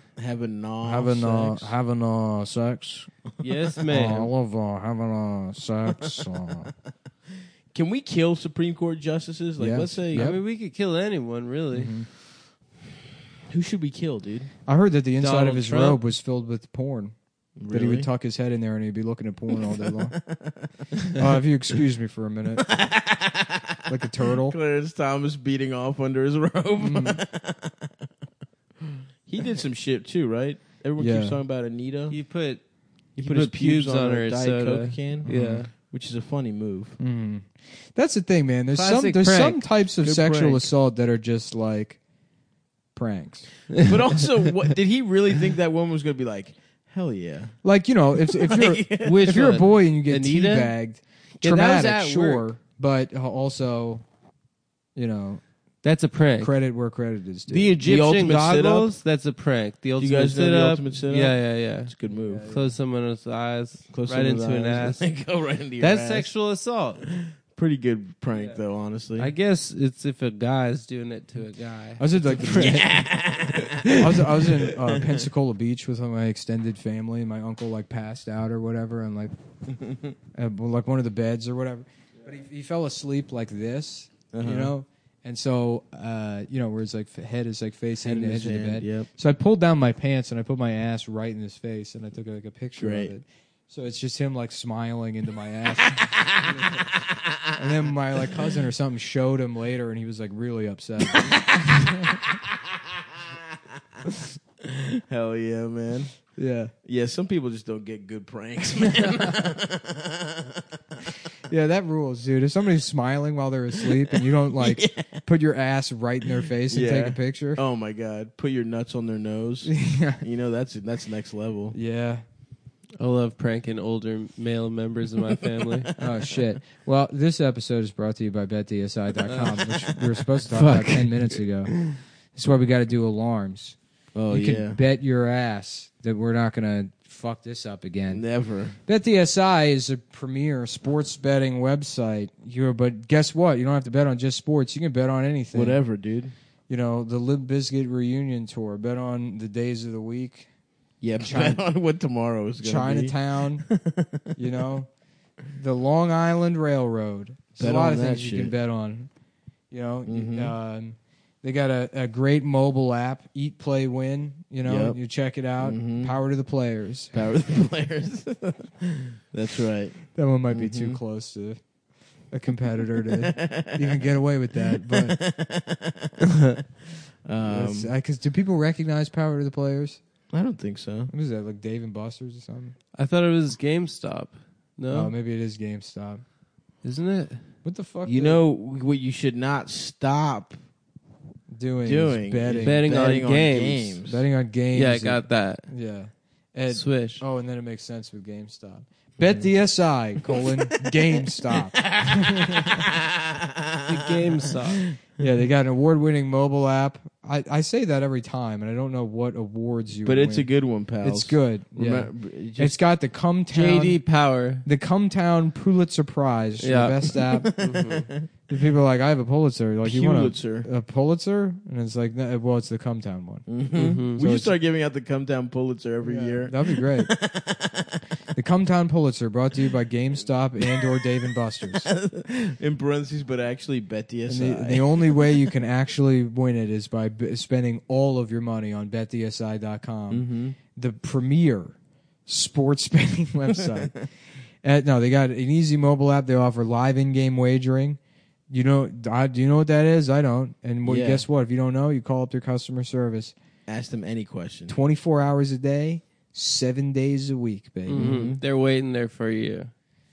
S1: sex.
S3: yes,
S1: I
S3: man.
S1: love having sex.
S2: Can we kill Supreme Court justices? Like,
S1: Yes.
S2: let's say,
S3: I mean, we could kill anyone, really.
S2: who should we kill, dude?
S1: I heard that the inside
S3: Donald
S1: of his
S3: Trump?
S1: robe was filled with porn.
S2: Really?
S1: That he would tuck his head in there and he'd be looking at porn all day long. If you excuse me for a minute, like a turtle.
S2: Clarence Thomas beating off under his robe. He did some shit too, right? Everyone
S1: Yeah.
S2: keeps talking about Anita.
S3: He put
S2: put his pubes on
S3: her
S2: a Diet
S3: soda.
S2: Coke can.
S3: Yeah.
S2: Which is a funny move.
S1: Mm. That's the thing, man. There's
S3: Classic
S1: some
S3: prank.
S1: types of
S2: Good
S1: sexual
S2: prank.
S1: assault that are just like pranks.
S2: But also, what did he really think that woman was going to be like? Hell yeah!
S1: Like if you're
S3: Which
S1: if you're a
S3: one?
S1: boy and you get
S3: Anita?
S1: teabagged,
S3: Yeah, that was
S1: traumatic,
S3: at
S1: sure,
S3: work.
S1: but also,
S3: That's a prank.
S1: credit where credit is due.
S3: The Egyptian
S2: ultimate
S3: goggles, that's a prank. The ultimate
S2: guys know the
S3: sit-up.
S2: ultimate sit-up?
S3: Yeah.
S2: It's a good move.
S3: Close someone's eyes,
S2: Close
S3: right
S2: someone's
S3: into an
S2: eyes.
S3: ass.
S2: Go right into your
S3: That's
S2: ass.
S3: sexual assault.
S2: Pretty good prank, though. Honestly,
S3: I guess it's if a guy's doing it to a guy.
S1: I was at like I was in Pensacola Beach with my extended family, and my uncle like passed out or whatever, and like like one of the beds or whatever. But he fell asleep like this, and so where his like head is like facing
S2: Head in
S1: the
S2: his
S1: edge of the
S2: hand,
S1: bed.
S2: yep.
S1: So I pulled down my pants and I put my ass right in his face, and I took like a picture
S2: Great.
S1: of it. So it's just him like smiling into my ass. And then my like cousin or something showed him later, and he was like really upset.
S2: hell yeah, man.
S1: Yeah.
S2: Yeah, some people just don't get good pranks, man.
S1: Yeah, that rules, dude. If somebody's smiling while they're asleep and you don't put your ass right in their face and take a picture.
S2: Oh my God. Put your nuts on their nose.
S1: Yeah.
S2: You know, that's next level.
S1: Yeah.
S3: I love pranking older male members of my family.
S1: Oh, shit. Well, this episode is brought to you by BetDSI.com, which we were supposed to talk about 10 minutes ago. That's why we got to do alarms.
S2: Oh,
S1: You
S2: yeah.
S1: can bet your ass that we're not going to fuck this up again.
S2: Never.
S1: BetDSI is a premier sports betting website. But guess what? You don't have to bet on just sports. You can bet on anything.
S2: Whatever, dude.
S1: You know, the Limp Bizkit reunion tour. Bet on the days of the week.
S2: Yeah, bet on what tomorrow is going to be.
S1: Chinatown. You know, the Long Island Railroad. There's
S2: Bet
S1: a lot
S2: on
S1: of
S2: that
S1: things you
S2: shit.
S1: can bet on. You know,
S2: Mhm.
S1: they got a great mobile app, Eat, Play, Win. You know,
S2: Yep.
S1: you check it out.
S2: Mhm.
S1: Power to the players.
S2: Power of the players. That's right.
S1: That one might be too close to a competitor to even get away with that. But because do people recognize Power to the Players?
S2: I don't think so.
S1: What is that, like Dave and Buster's or something?
S3: I thought it was GameStop. No,
S1: Oh, maybe it is GameStop.
S3: isn't it?
S1: What the fuck?
S2: You know what you should not stop
S1: doing
S2: doing?
S1: is betting.
S3: Betting on
S2: on
S3: games.
S1: Betting on games.
S3: Yeah, I got that.
S1: Yeah. And,
S3: Swish.
S1: oh, and then it makes sense with GameStop. BetDSI, GameStop.
S3: The GameStop.
S1: Yeah, they got an award-winning mobile app. I say that every time, and I don't know what awards you
S2: But it's
S1: win.
S2: a good one, pal.
S1: It's good. Yeah.
S2: Remember,
S1: It's got the Cumtown
S3: JD Power.
S1: the Cumtown Pulitzer Prize,
S3: Yeah.
S1: the best app. The people are like, I have a Pulitzer. Like, you want
S2: Pulitzer.
S1: a Pulitzer? And it's like, no, well, it's the Cumtown one.
S3: Mhm.
S2: We
S1: So
S2: should
S1: it's-
S2: start giving out the Come Down Pulitzer every year.
S1: That'd be great. The Cumtown Pulitzer, brought to you by GameStop and/or Dave and Buster's.
S2: In parentheses, but actually
S1: And
S2: BetDSI.
S1: the only way you can actually win it is by spending all of your money on BetDSI.com, the premier sports betting website. No, they got an easy mobile app. They offer live in-game wagering. You know, do you know what that is? I don't. And
S2: Yeah.
S1: guess what? If you don't know, you call up their customer service.
S2: Ask them any question.
S1: 24 hours a day, 7 days a week, baby.
S3: Mhm. They're waiting there for you.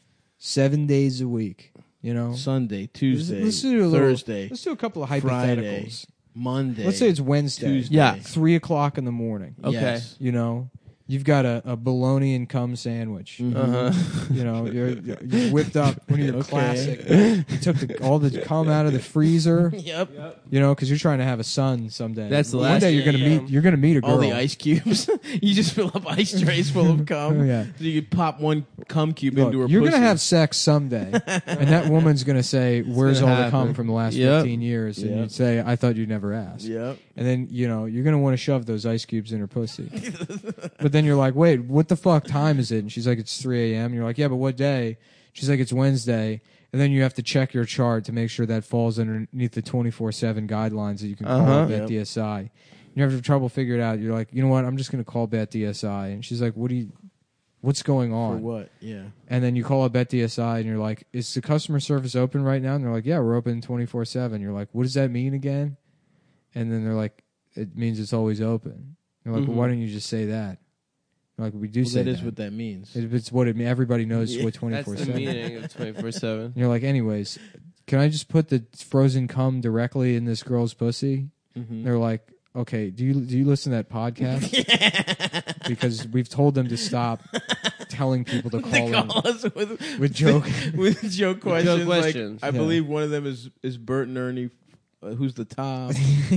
S1: 7 days a week. You know,
S2: Sunday, Tuesday,
S1: Let's do a little-
S2: Thursday,
S1: let's do a couple of
S2: Friday,
S1: hypotheticals.
S2: Monday.
S1: Let's say it's Wednesday.
S2: Tuesday.
S3: Yeah.
S1: 3:00 in the morning.
S3: Okay.
S2: Yes.
S1: You know, you've got a bologna and cum sandwich.
S3: Uh huh.
S1: You know, you whipped up one of your
S2: Okay.
S1: classic. You took all the cum out of the freezer.
S2: Yep.
S1: You know, because you're trying to have a son someday.
S3: That's the
S1: one
S3: last
S1: day you're gonna
S3: thing.
S1: meet. You're gonna meet a girl.
S2: All the ice cubes. You just fill up ice trays full of cum.
S1: Oh, yeah.
S2: So you could pop one cum cube
S1: Look,
S2: into her
S1: you're
S2: pussy.
S1: gonna have sex someday, and that woman's gonna say, "Where's all
S3: gonna
S1: the cum
S3: happen.
S1: from the last
S3: Yep.
S1: 15 years?" And
S2: Yep.
S1: you'd say, "I thought you'd never ask."
S2: Yep.
S1: And then, you know, you're going to want to shove those ice cubes in her pussy. But then you're like, wait, what the fuck time is it? And she's like, it's 3 a.m. And you're like, yeah, but what day? She's like, it's Wednesday. And then you have to check your chart to make sure that falls underneath the 24/7 guidelines that you can call up
S2: Yep.
S1: BetDSI. You have trouble figuring it out. You're like, you know what? I'm just going to call BetDSI. And she's like, what's going
S2: For
S1: on?
S2: what? Yeah.
S1: And then you call up BetDSI and you're like, is the customer service open right now? And they're like, yeah, we're open 24/7. You're like, what does that mean again? And then they're like, it means it's always open. You're like, well, why don't you just say that? You're like, we do
S2: Well,
S1: say
S2: that is what that means.
S1: It's what it means. Everybody knows
S2: Yeah.
S1: what
S3: That's
S1: 24/7.
S3: the meaning of 24/7.
S1: You're like, anyways, can I just put the frozen cum directly in this girl's pussy?
S2: Mhm.
S1: They're like, okay, do you listen to that podcast? Because we've told them to stop telling people to
S2: They
S1: call in
S2: call us
S1: with joke.
S2: with joke questions.
S3: questions.
S2: Like, I
S1: Yeah.
S2: believe one of them is Bert and Ernie. Who's the top?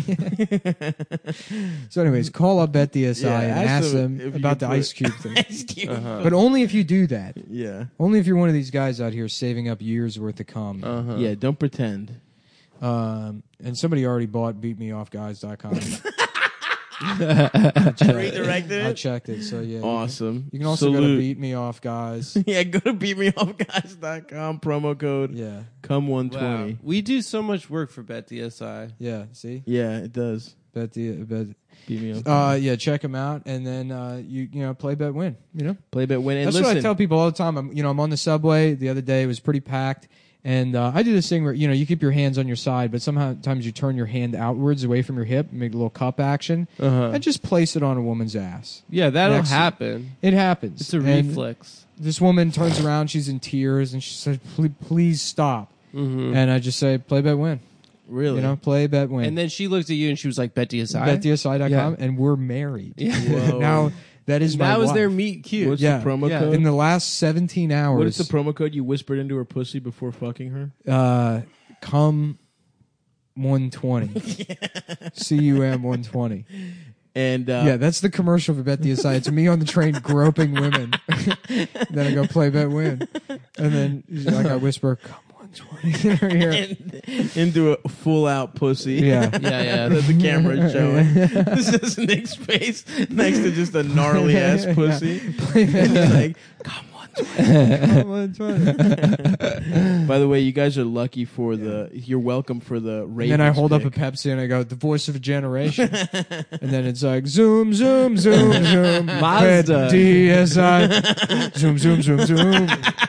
S1: So, anyways, call up BetDSI
S2: Yeah,
S1: and
S2: ask
S1: ask
S2: them
S1: them
S2: if you
S1: about the
S2: could put-
S1: ice cube thing.
S2: Ice Cube.
S1: But only if you do that.
S2: Yeah.
S1: Only if you're one of these guys out here saving up years worth of cum.
S3: Uh-huh.
S2: Yeah. Don't pretend.
S1: And somebody already bought BeatMeOffGuys.com.
S2: Redirected
S1: I
S2: it.
S1: checked it, so yeah.
S2: Awesome.
S1: You can also go
S2: Salute.
S1: to Beat Me Off Guys.
S2: Yeah, go to beatmeoffguys.com, promo code
S1: Yeah,
S2: CUM120.
S3: Wow. We do so much work for BetDSI.
S1: yeah. See,
S2: Yeah, it does.
S1: bet.
S2: Beat me off.
S1: Yeah, check them out, and then you know, play, bet, win. You know,
S2: Play bet win. And
S1: that's
S2: listen,
S1: what I tell people all the time. I'm on the subway the other day. It was pretty packed, And I do this thing where, you keep your hands on your side, but sometimes you turn your hand outwards away from your hip, make a little cup action, and just place it on a woman's ass.
S3: Yeah, that'll
S1: Next-
S3: happen.
S1: It happens.
S3: It's a
S1: And
S3: reflex.
S1: This woman turns around, she's in tears, and she says, please stop.
S3: Mm-hmm.
S1: And I just say, play, bet, win.
S2: Really?
S1: Play, bet, win.
S3: And then she looked at you and she was like, BetDSI?
S1: BetDSI.com,
S3: Yeah.
S1: and we're married.
S2: Whoa.
S1: Now, that is my
S3: That was
S1: wife.
S3: their meet cute.
S2: What's
S1: Yeah.
S2: the promo
S3: Yeah.
S2: code?
S1: In the last 17 hours.
S2: What is the promo code you whispered into her pussy before fucking her?
S1: Come 120. CUM 120.
S2: And
S1: Yeah, that's the commercial for BetDSI. It's me on the train groping women. Then I go play, bet, win. And then I whisper, come 120 in her ear.
S2: into a full out pussy.
S1: Yeah.
S3: Yeah.
S2: that the camera is showing. This is Nick's face next to just a gnarly ass pussy. He's like, come on.
S1: Come 120.
S2: By the way, you guys are lucky for you're welcome for the
S1: And
S2: Ravens
S1: then I hold up a
S2: pick.
S1: Pepsi and I go, the voice of a generation. And then it's like, zoom, zoom, zoom, zoom.
S3: Mazda.
S1: DSI. Zoom, zoom, zoom, zoom.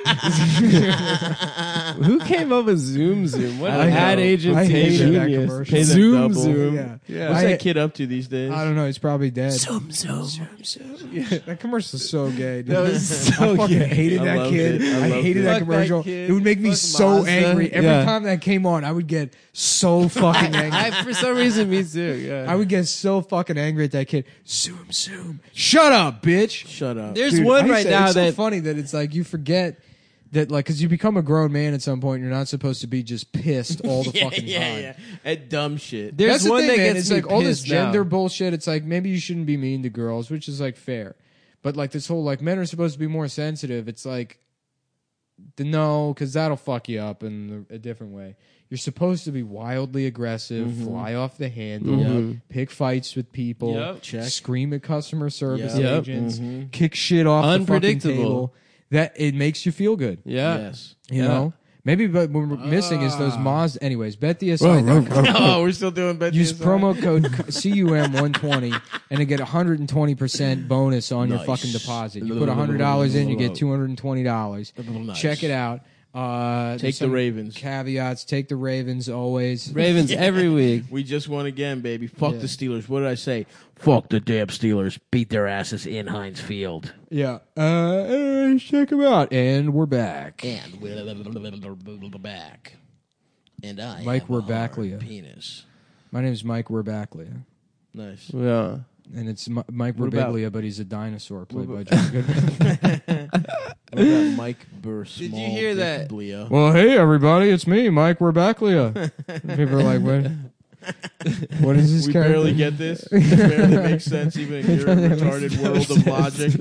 S3: Who came up with Zoom Zoom? What
S2: I
S3: an
S2: know.
S3: ad agency
S1: I hated that
S3: genius.
S1: commercial.
S2: Pay that
S3: Zoom
S2: double.
S3: Zoom.
S1: Yeah.
S3: Yeah.
S2: What's
S1: I-
S2: that kid up to these days?
S1: I don't know. He's probably dead.
S3: Zoom.
S1: Yeah, that commercial's so gay. Dude.
S3: That was so
S1: I fucking
S3: gay.
S1: hated
S2: I
S1: that
S2: loved
S1: kid.
S2: it. I
S1: I
S2: loved
S1: hated
S2: it.
S1: that
S3: Fuck that
S1: commercial.
S3: kid.
S1: It would make me
S3: Fuck
S1: so
S3: Mazda.
S1: angry. Every
S3: Yeah.
S1: time that came on, I would get so fucking angry.
S3: I, for some reason, me too. Yeah.
S1: I would get so fucking angry at that kid. Zoom, zoom. Shut up, bitch.
S2: Shut up.
S3: There's
S1: Dude,
S3: one
S1: I
S3: right
S1: say-
S3: now
S1: it's
S3: that
S1: so funny that it's like you forget that, like, because you become a grown man at some point, you're not supposed to be just pissed all the fucking time.
S2: yeah. At dumb shit.
S3: There's
S1: That's the
S3: one
S1: thing,
S3: that
S1: man.
S3: gets
S1: It's
S3: me
S1: like all this
S3: pissed now.
S1: gender bullshit. It's like maybe you shouldn't be mean to girls, which is like fair, but like this whole like men are supposed to be more sensitive. It's like no, because that'll fuck you up in a different way. You're supposed to be wildly aggressive, fly off the handle, pick fights with people,
S3: Yep.
S2: Check.
S1: scream at customer service
S2: Yep.
S1: agents, kick shit off the fucking
S3: Unpredictable.
S1: table. That it makes you feel good.
S3: Yeah.
S2: Yes.
S1: You
S3: Yeah.
S1: know? Maybe what we're missing is those Moz. Anyways, BetDSI.com.
S2: Oh, we're still doing bet.
S1: Use promo code CUM120 and to get 120% bonus on your
S2: Nice.
S1: fucking deposit. You put $100 in, you get $220.
S2: Nice.
S1: Check it out.
S2: Take
S1: there's
S2: the
S1: some
S2: Ravens.
S1: Caveats. Take the Ravens always.
S3: Ravens every week.
S2: We just won again, baby. Fuck
S1: Yeah.
S2: the Steelers. What did I say? Fuck the damn Steelers. Beat their asses in Heinz Field.
S1: Yeah. Check them out. And we're back.
S2: And we're back. And I
S1: Mike
S2: have a hard
S1: Werbaclia.
S2: penis.
S1: My name is Mike Werbaclia.
S2: Nice.
S3: Yeah.
S1: And it's Mike
S2: What about-
S1: Werbiglia, but he's a dinosaur played by
S2: What
S1: John Goodman.
S2: What about Mike Burr?
S3: Did you hear that?
S2: Bleo?
S1: Well, hey, everybody. It's me, Mike Werbaclia. People are like, what? What is this
S2: We
S1: character?
S2: barely get this. It barely makes sense even in your retarded world of logic.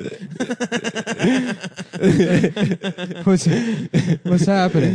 S1: What's happening?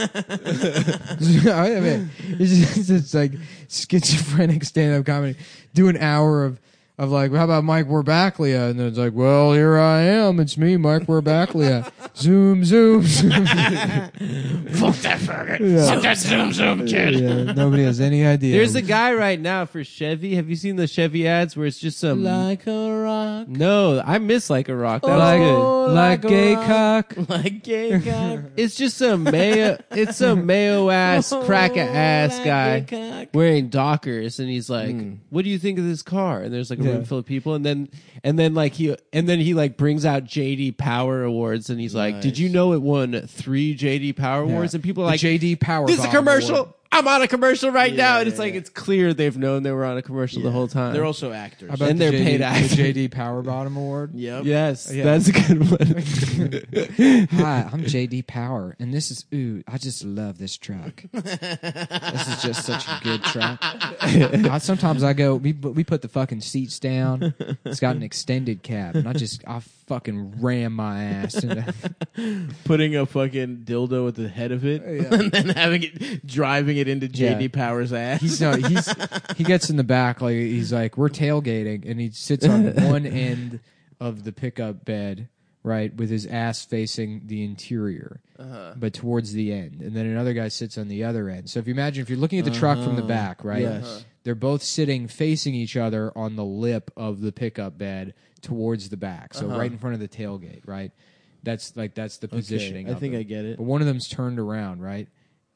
S1: I mean, it's like schizophrenic stand-up comedy. Do an hour of like, how about Mike Werbaclia? And then it's like, well, here I am. It's me, Mike Werbaclia. Zoom, zoom, zoom.
S2: Fuck that faggot.
S1: Yeah.
S2: Fuck that zoom kid.
S1: Yeah, nobody has any idea.
S3: There's a guy right now for Chevy. Have you seen the Chevy ads where it's just some?
S2: Like a rock.
S3: No, I miss Like a Rock. That
S1: like,
S3: was good.
S1: like gay cock.
S2: Like gay cock.
S3: It's just some mayo. It's some mayo ass, cracker ass guy wearing Dockers, and he's like, "What do you think of this car?" And there's like a room full of people, and then he like brings out JD Power Awards, and he's like, "Did you know it won 3 JD Power Awards?" And people are like,
S1: JD Power.
S3: "This is a
S1: Bottom
S3: commercial.
S1: Award.
S3: I'm on a commercial right
S2: Yeah,
S3: now," and it's
S2: yeah,
S3: like
S2: yeah.
S3: it's clear they've known they were on a commercial the whole time.
S2: They're also actors.
S1: How about
S3: And
S1: the
S3: they're paid
S1: JD,
S3: actors.
S1: the JD Power Bottom Award?
S2: Yep.
S3: Yes,
S1: Yeah.
S3: that's a good one.
S1: Hi, I'm JD Power, and this is I just love this truck. This is just such a good truck. Sometimes I go, we put the fucking seats down. It's got an extended cab, and I fucking ram my ass into.
S2: Putting a fucking dildo at the head of it
S1: Yeah.
S2: and then driving it into JD
S1: Yeah.
S2: Power's ass.
S1: He gets in the back like he's like we're tailgating, and he sits on one end of the pickup bed, right, with his ass facing the interior, but towards the end, and then another guy sits on the other end. So if you're looking at the truck from the back, right,
S2: Yes.
S1: they're both sitting facing each other on the lip of the pickup bed towards the back, so right in front of the tailgate, right. That's the positioning.
S2: I
S1: of
S2: think
S1: it.
S2: I get it.
S1: But one of them's turned around, right?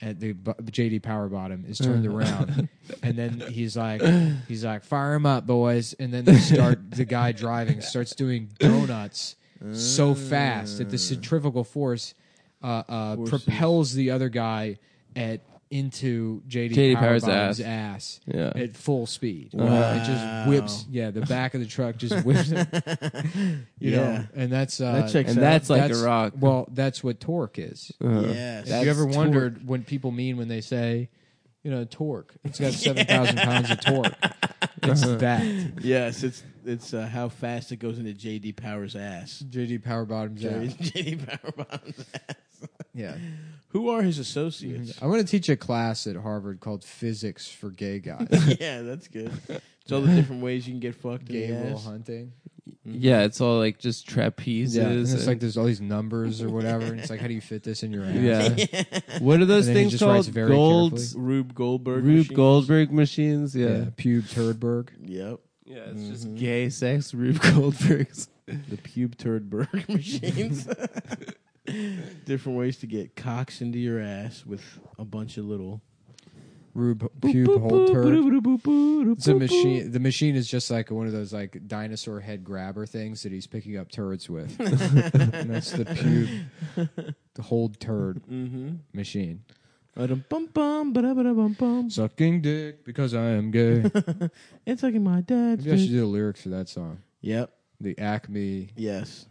S1: at the JD Power Bottom is turned around, and then he's like, fire him up, boys, and then the guy driving starts doing donuts so fast that the centrifugal force propels the other guy into JD Power Bottom's ass at full speed.
S2: Wow.
S1: It just whips. Yeah, the back of the truck just whips him. You know, and that's
S2: that's
S3: like a rock.
S1: Well, that's what torque is.
S2: Yes.
S1: Have you ever wondered what people mean when they say, torque? It's got 7,000 pounds of torque. It's that.
S2: Yes, it's how fast it goes into JD Power's ass.
S1: JD Power Bottom's ass.
S2: JD Power Bottom's ass.
S1: Yeah.
S2: Who are his associates?
S1: I want to teach a class at Harvard called Physics for Gay Guys.
S2: Yeah, that's good. It's all the different ways you can get fucked in
S1: Gay
S2: the
S1: will
S2: ass.
S1: hunting.
S3: Yeah, it's all like just trapezes.
S1: Yeah, and it's
S3: and-
S1: like there's all these numbers or whatever. And it's like, how do you fit this in your ass?
S3: Yeah. What are those
S1: And then he
S3: things
S1: just writes
S3: called?
S1: very
S3: Gold,
S1: carefully.
S2: Rube Goldberg.
S3: Rube
S2: machines.
S3: Goldberg machines.
S1: Yeah.
S3: Yeah.
S1: Pube Turdberg.
S2: Yep.
S3: Yeah, it's just gay sex Rube Goldbergs.
S2: The Pube Turdberg machines. Different ways to get cocks into your ass with a bunch of little.
S1: Rube Pube Hole Turd. It's a machine. The machine is just like one of those like dinosaur head grabber things that he's picking up turds with. And that's the Pube Hold Turd machine. Sucking dick because I am gay.
S2: It's like my dad's.
S1: Maybe I should do the lyrics for that song.
S2: Yep.
S1: The Acme.
S2: Yes.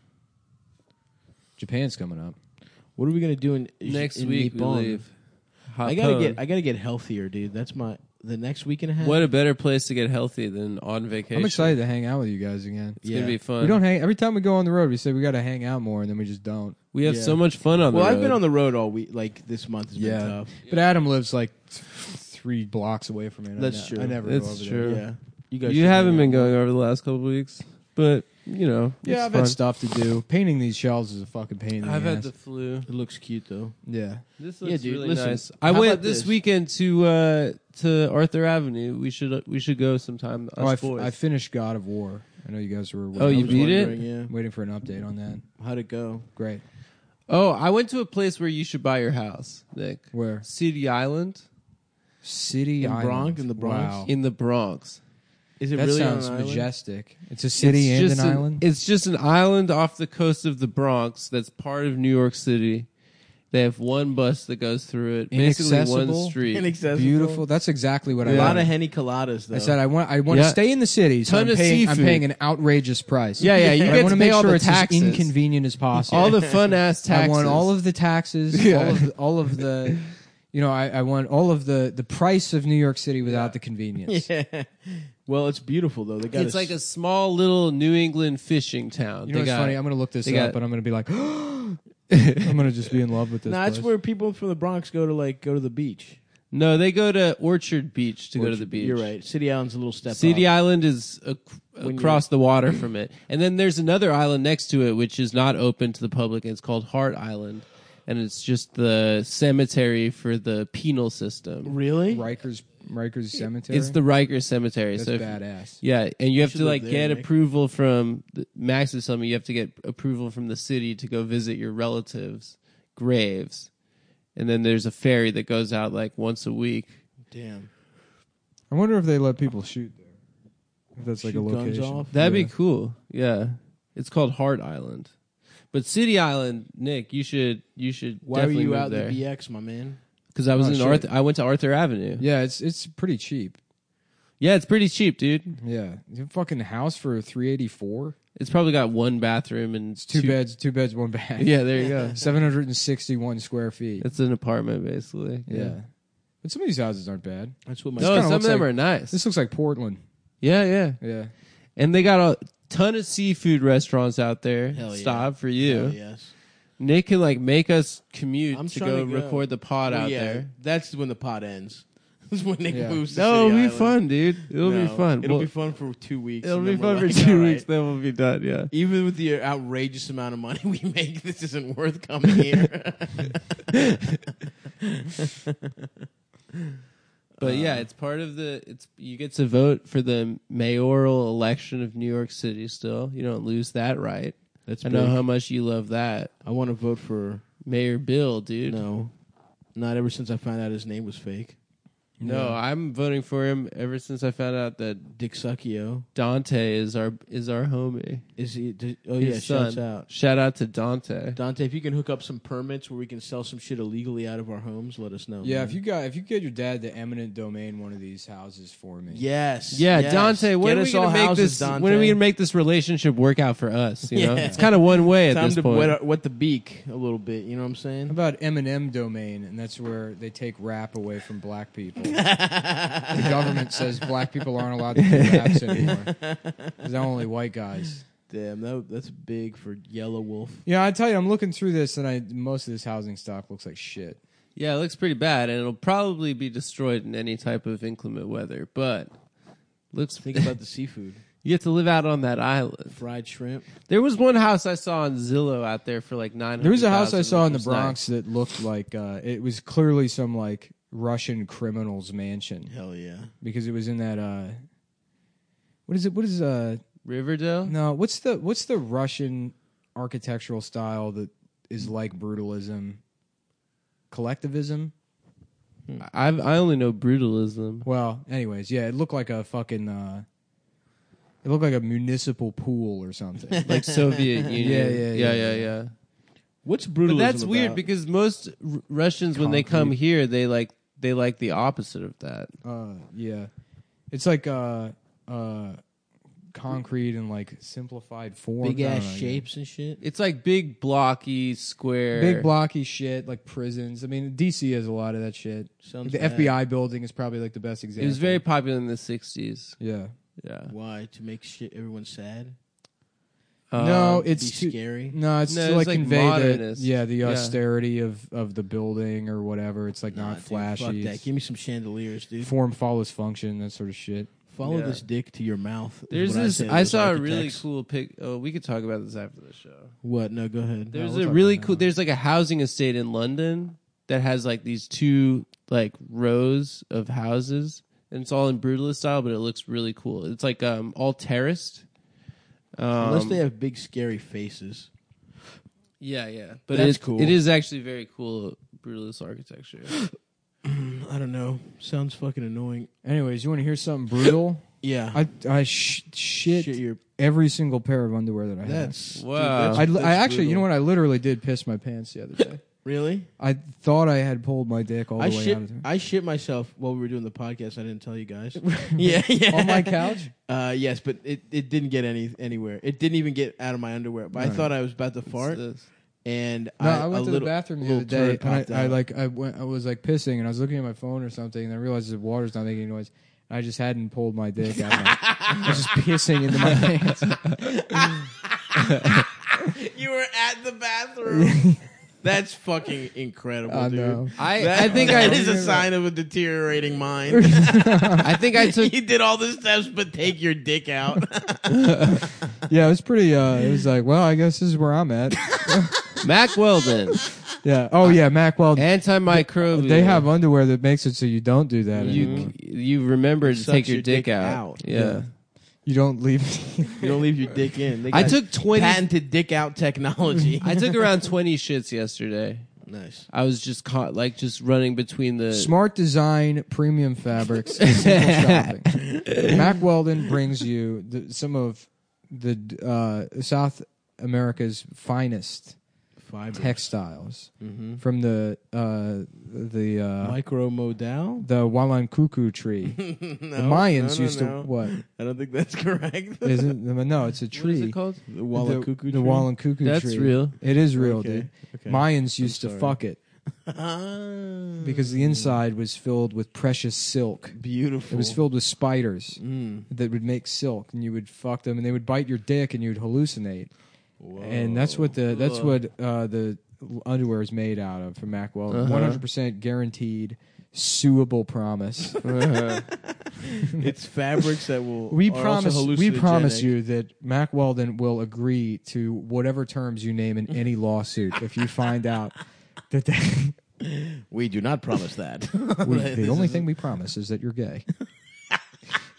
S1: Japan's coming up.
S2: What are we gonna do
S3: Next
S2: in
S3: week we
S2: Nippon?
S3: leave.
S2: I gotta get healthier, dude. That's the next week and a half.
S3: What a better place to get healthy than on vacation.
S1: I'm excited to hang out with you guys again.
S3: It's gonna be fun.
S1: We don't hang every time we go on the road. We say we got to hang out more, and then we just don't.
S3: We have
S2: Yeah.
S3: so much fun on the
S2: Well,
S3: road.
S2: I've been on the road all week. Like this month has been tough.
S1: But Adam lives like 3 blocks away from me. and
S2: That's true.
S1: I never
S3: That's
S1: go over
S3: true.
S1: there.
S2: Yeah. You guys.
S3: You
S2: should
S3: haven't
S2: hang
S3: been
S2: out
S3: going over the last couple of weeks, but
S1: Yeah,
S3: it's
S1: I've
S3: fun.
S1: had stuff to do. Painting these shelves is a fucking pain in the
S3: I've had
S1: ass.
S3: the flu.
S2: more. It looks cute though.
S1: Yeah.
S3: This
S2: Yeah,
S3: looks
S2: dude,
S3: really
S2: listen,
S3: nice. I
S2: how
S3: went
S2: about
S3: this
S2: this?
S3: weekend to Arthur Avenue. We should go sometime. Us boys.
S1: I finished God of War. I know you guys were
S3: Oh, you
S2: I was
S3: beat it?
S2: wondering, Yeah.
S1: waiting for an update on that.
S2: How'd it go?
S1: Great.
S3: Oh, I went to a place where you should buy your house, Nick.
S1: Where?
S3: City Island
S1: City
S2: In
S1: Island.
S2: Bronx? In the Bronx?
S1: Wow.
S3: in the Bronx.
S2: Is it
S1: That
S2: really
S1: sounds
S2: on an island?
S1: majestic. It's a city
S3: It's
S1: and
S3: just
S1: an island?
S3: It's just an island off the coast of the Bronx that's part of New York City. They have one bus that goes through it. Basically
S1: Inaccessible?
S3: one street.
S2: Inaccessible.
S1: Beautiful. That's exactly what I
S2: A lot
S1: wanted.
S2: of henny coladas though.
S1: I said I want
S3: Yeah.
S1: to stay in the city, so
S3: Ton
S1: I'm
S3: of
S1: paying
S3: seafood.
S1: an outrageous price.
S3: Yeah, yeah, you
S1: But
S3: get
S1: I want
S3: to
S1: to make
S3: pay all
S1: sure
S3: the
S1: it's
S3: taxes.
S1: as inconvenient as possible.
S3: All the fun ass taxes.
S1: I want all of the taxes,
S3: Yeah.
S1: all of the I want all of the price of New York City without the convenience.
S2: Yeah. Well, it's beautiful though. They got
S3: It's like a small little New England fishing town.
S1: You know what's funny? I'm going to look this
S3: they
S1: up,
S3: got-
S1: and I'm going to be like, I'm going to just be in love with this.
S2: No, that's
S1: place.
S2: where people from the Bronx go to the beach.
S3: No, they go to Orchard Beach to go to the beach.
S2: You're right. City Island's a little step
S3: City
S2: up.
S3: Island is
S2: When
S3: across the water from it. And then there's another island next to it, which is not open to the public. And it's called Hart Island. And it's just the cemetery for the penal system.
S2: Really?
S1: Rikers Cemetery.
S3: It's the Riker Cemetery.
S1: That's
S3: so if-
S1: badass.
S3: Yeah, and you have
S2: should
S3: to
S2: live
S3: like
S2: there,
S3: get
S2: Nick.
S3: approval from Max is telling me you have to get approval from the city to go visit your relatives' graves. And then there's a ferry that goes out like once a week.
S2: Damn.
S1: I wonder if they let people shoot there. If that's like
S2: Shoot
S1: a
S2: guns
S1: location.
S2: off?
S3: That'd
S1: Yeah.
S3: be cool. Yeah. It's called Hart Island. But City Island, Nick, you should
S2: Why were
S3: definitely
S2: you
S3: move
S2: out
S3: there.
S2: in the BX, my man?
S3: Because I was
S1: Oh,
S3: in
S1: shit.
S3: Arthur. I went to Arthur Avenue.
S1: Yeah, it's pretty cheap.
S3: Yeah, it's pretty cheap, dude.
S1: Yeah, a fucking house for $384.
S3: It's probably got one bathroom and
S1: It's two beds, one bath.
S3: Yeah, there you go.
S1: 761 square feet.
S3: It's an apartment basically.
S1: Yeah. But some of these houses aren't bad.
S2: That's what my
S3: No,
S1: kinda
S3: some of
S1: looks
S3: them
S1: like-
S3: are nice.
S1: This looks like Portland.
S3: Yeah, yeah.
S1: Yeah.
S3: And they got a ton of seafood restaurants out there.
S2: Hell yeah.
S3: Stop for you.
S2: Hell yes.
S3: Nick can like make us commute
S2: I'm
S3: to
S2: trying
S3: go
S2: to go.
S3: record the pod
S2: Well,
S3: out
S2: yeah,
S3: there.
S2: That's when the pod ends. That's when Nick
S1: Yeah.
S2: moves to
S3: No,
S2: City
S3: it'll be
S2: Island.
S3: fun, dude. It'll be
S2: No,
S3: fun.
S2: It'll
S3: Well,
S2: be fun for 2 weeks.
S3: It'll
S2: and
S3: be
S2: then we're
S3: fun for
S2: like,
S3: 2
S2: all
S3: weeks.
S2: right.
S3: Then we'll be done. Yeah.
S2: Even with the outrageous amount of money we make, this isn't worth coming here.
S3: But yeah, it's part of the. It's you get to vote for the mayoral election of New York City. Still, you don't lose that right.
S2: That's
S3: I know
S2: big.
S3: how much you love that,
S2: I want to vote for
S3: Mayor Bill, dude.
S2: no. Not ever since I found out his name was fake.
S3: No,
S1: Yeah.
S3: I'm voting for him ever since I found out that
S2: Dick Suckio.
S3: Dante is our homie.
S2: Is he? Oh
S3: His
S2: yeah, shouts
S3: son.
S2: out.
S3: Shout out to Dante.
S2: Dante, if you can hook up some permits where we can sell some shit illegally out of our homes, let us know.
S1: Yeah,
S2: man.
S1: if you get your dad to eminent domain one of these houses for me.
S2: Yes.
S3: Yeah,
S2: yes.
S3: Dante. When
S2: Get
S3: are we
S2: us all
S3: gonna make
S2: houses,
S3: this?
S2: Dante.
S3: When are we gonna make this relationship work out for us? You know,
S2: Yeah.
S3: it's kind of one way at
S2: Time
S3: this
S2: to
S3: point.
S2: wet the beak a little bit. You know what I'm
S1: How
S2: saying?
S1: about Eminem domain, and that's where they take rap away from black people. The government says black people aren't allowed to do raps anymore. It's only white guys.
S2: Damn, that's big for Yellow Wolf.
S1: Yeah, I tell you, I'm looking through this, and most of this housing stock looks like shit.
S3: Yeah, it looks pretty bad, and it'll probably be destroyed in any type of inclement weather. But looks
S2: Think about the seafood,
S3: you have to live out on that island.
S2: fried shrimp.
S3: There was one house I saw on Zillow out there for like $900,000.
S1: There was a house I saw in the
S3: which was
S1: Bronx that looked like it was clearly some like Russian criminal's mansion
S2: Hell yeah.
S1: because it was in that what is
S3: nice. Riverdale.
S1: no what's the Russian architectural style that is like brutalism, collectivism.
S3: I only know brutalism.
S1: Well, anyways, yeah, it looked like a fucking it looked like a municipal pool or something.
S3: Like Soviet Union.
S1: Yeah.
S2: What's
S3: But
S2: brutalism?
S3: that's weird
S2: about?
S3: because most Russians, when they come here, they like the opposite of that.
S1: Yeah, it's like concrete and like simplified form,
S2: big
S1: I don't
S2: ass
S1: know,
S2: shapes and shit.
S3: It's like big, blocky, square.
S1: big blocky shit like prisons. I mean, DC has a lot of that shit.
S2: Sounds
S1: The
S2: bad.
S1: FBI building is probably like the best example.
S3: It was very popular in the 60s.
S1: yeah.
S3: Yeah.
S2: Why? To make shit everyone sad?
S1: No,
S2: Be
S1: it's too.
S2: scary.
S1: No, it's
S3: No,
S1: to
S3: it's
S1: like
S3: like
S1: convey
S3: modernist.
S1: the
S3: Yeah.
S1: austerity of the building or whatever. It's like
S2: Nah,
S1: not
S2: dude,
S1: flashy.
S2: Fuck that.
S1: It's
S2: Give me some chandeliers, dude.
S1: form follows function, that sort of shit.
S2: Follow
S3: Yeah.
S2: this dick to your mouth. is
S3: There's
S2: what
S3: this.
S2: say to
S3: I
S2: those
S3: saw a really
S2: architects.
S3: cool pic. Oh, we could talk about this after the show.
S2: What? No, go ahead.
S3: There's
S1: we'll
S3: a
S1: talk
S3: really
S1: about it
S3: cool.
S1: now.
S3: There's like a housing estate in London that has like these two like rows of houses, and it's all in brutalist style, but it looks really cool. It's like all terraced.
S2: Unless they have big scary faces.
S3: Yeah. But
S2: That's
S3: it's
S2: cool.
S3: It is actually very cool brutalist architecture.
S2: I don't know. Sounds fucking annoying.
S1: Anyways, you want to hear something brutal?
S2: Yeah.
S1: I shit
S2: Shit your.
S1: every single pair of underwear that I had.
S2: That's
S3: Wow.
S2: Dude, that's
S1: I actually,
S2: brutal.
S1: you know what? I literally did piss my pants the other day.
S2: Really?
S1: I thought I had pulled my dick all the way out of there.
S2: I shit myself while we were doing the podcast. I didn't tell you guys. yeah.
S1: On my couch?
S2: Yes, but it didn't get anywhere. It didn't even get out of my underwear. But I
S1: Right.
S2: thought I was about to fart,
S3: What's this?
S2: and
S1: No, I
S2: a
S1: went to
S2: little-
S1: the bathroom the
S2: little
S1: other day,
S2: turd
S1: and
S2: popped out.
S1: I was like pissing, and I was looking at my phone or something, and I realized the water's not making any noise. And I just hadn't pulled my dick out. I was just pissing into my pants.
S2: You were at the bathroom. That's fucking incredible,
S1: I
S2: dude.
S1: know.
S3: I think I
S2: that is a sign of a deteriorating mind.
S3: I think I took.
S2: You did all the steps, but take your dick out.
S1: Yeah, it was pretty. It was like, well, I guess this is where I'm at.
S3: Mac Weldon,
S1: Yeah. Oh yeah, Mac Weldon.
S3: antimicrobial.
S1: They have underwear that makes it so you don't do that anymore.
S3: you remember to
S2: Sucks
S3: take your
S2: your
S3: dick
S2: dick
S3: out.
S2: out.
S3: Yeah.
S1: You don't leave.
S2: You don't leave your dick in. They
S3: I
S2: got
S3: took 20.
S2: patented dick out technology.
S3: I took around 20 shits yesterday.
S2: Nice.
S3: I was just caught just running between the.
S1: Smart design, premium fabrics, simple shopping. Mac Weldon brings you some of the South America's finest
S2: Fiber.
S1: textiles
S2: Mm-hmm.
S1: from the
S2: Micro modal?
S1: Walankuku tree.
S2: No,
S1: The Mayans
S2: no,
S1: used to
S2: no.
S1: what?
S2: I don't think that's correct.
S1: Isn't no? It's a
S3: What
S1: tree.
S3: is it called?
S2: The Walankuku
S1: The
S2: tree?
S1: Walankuku
S3: That's
S1: tree.
S3: real.
S1: It is real,
S2: Okay,
S1: dude.
S2: okay.
S1: Mayans used to
S2: sorry.
S1: fuck it because the inside was filled with precious silk.
S2: Beautiful.
S1: It was filled with spiders
S2: Mm.
S1: that would make silk, and you would fuck them, and they would bite your dick, and you'd hallucinate. And that's what the underwear is made out of from Mac Weldon. 100% guaranteed, suable promise.
S2: It's fabrics that will.
S1: We
S2: are
S1: promise.
S2: also
S1: We promise
S2: hallucinogenic.
S1: you that Mac Weldon will agree to whatever terms you name in any lawsuit if you find out that they.
S2: We do not promise that.
S1: The only thing we promise is that you're gay.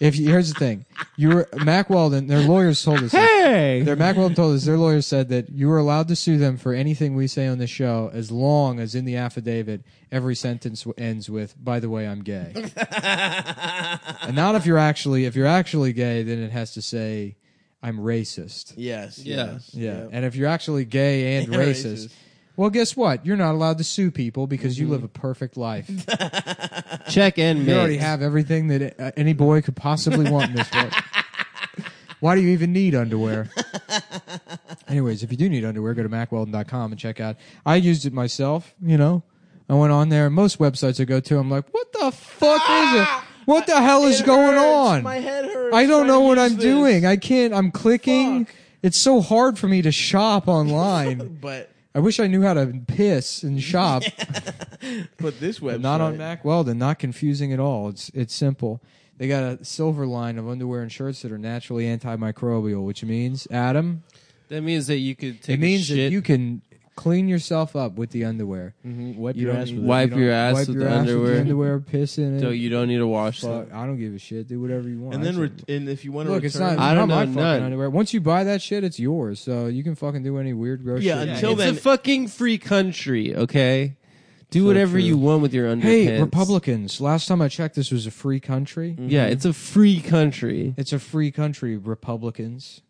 S1: Here's the thing, Mack Weldon. Their lawyers told us.
S3: Hey,
S1: Mack Weldon told us their lawyers said that you were allowed to sue them for anything we say on the show as long as in the affidavit every sentence ends with "By the way, I'm gay." And not if you're actually gay, then it has to say "I'm racist."
S2: Yes.
S3: Yeah.
S2: Yes.
S1: Yeah,
S2: Yep.
S1: and if you're actually gay and racist. Well, guess what? You're not allowed to sue people because you live a perfect life.
S3: check and
S1: You already
S3: mate.
S1: have everything that any boy could possibly want in this world. Why do you even need underwear? Anyways, if you do need underwear, go to MackWeldon.com and check out. I used it myself, I went on there. Most websites I go to, I'm like, what the fuck is it? What the hell is going on?
S2: My head hurts.
S1: I don't know
S2: trying
S1: what
S2: to
S1: I'm
S2: use this.
S1: doing. I can't. I'm clicking.
S2: Fuck.
S1: It's so hard for me to shop online.
S2: But
S1: I wish I knew how to piss and shop.
S2: this website.
S1: But not on Mack Weldon. Not confusing at all. It's simple. They got a silver line of underwear and shirts that are naturally antimicrobial, which means, Adam,
S3: That means that you could take
S1: it means
S3: a shit.
S1: that you can clean yourself up with the underwear.
S2: Wipe
S1: You
S2: your
S1: don't
S2: ass
S1: need-
S2: with it.
S3: Wipe
S1: you don't
S3: your ass
S1: wipe
S3: with
S1: your
S3: the
S1: ass
S3: underwear.
S1: underwear, piss in it.
S3: So you don't need to wash them.
S1: Fuck, I don't give a shit. Do whatever you want.
S2: And then and if you want to
S1: Look, it's not,
S2: return,
S1: it's
S3: I don't
S1: not my
S3: know
S1: fucking
S3: none.
S1: underwear. Once you buy that shit, it's yours. So you can fucking do any weird gross
S2: Yeah,
S1: shit.
S2: until
S3: it's
S2: then-
S3: a fucking free country, okay? Do
S2: So
S3: whatever
S2: true.
S3: you want with your underpants.
S1: Hey, Republicans, last time I checked, this was a free country.
S3: Yeah, it's a free country.
S1: It's a free country, Republicans.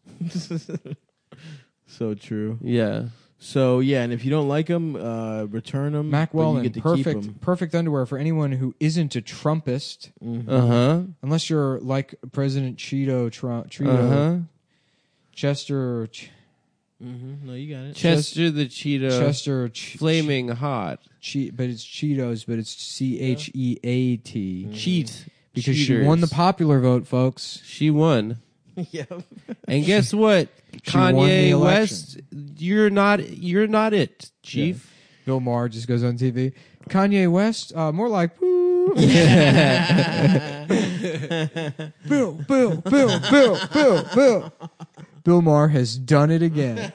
S2: so true.
S3: Yeah.
S2: So yeah, and if you don't like them, return them.
S1: Mack
S2: You
S1: Weldon,
S2: get to keep 'em.
S1: perfect underwear for anyone who isn't a Trumpist,
S3: Uh-huh.
S1: unless you're like President Cheeto,
S3: Uh-huh.
S1: Chester,
S2: No, you got it.
S3: Chester the Cheeto.
S1: Chester,
S3: Flaming hot.
S1: but it's Cheetos, but it's CHEAT.
S3: Cheat.
S1: Because she
S3: Cheaters.
S1: won the popular vote, folks.
S3: She won.
S2: yeah.
S3: And guess what?
S1: She won the
S3: Kanye
S1: election.
S3: West, you're not it, Chief.
S1: Bill Maher just goes on TV. Kanye West, more like, woo. Bill. Bill Maher has done it again.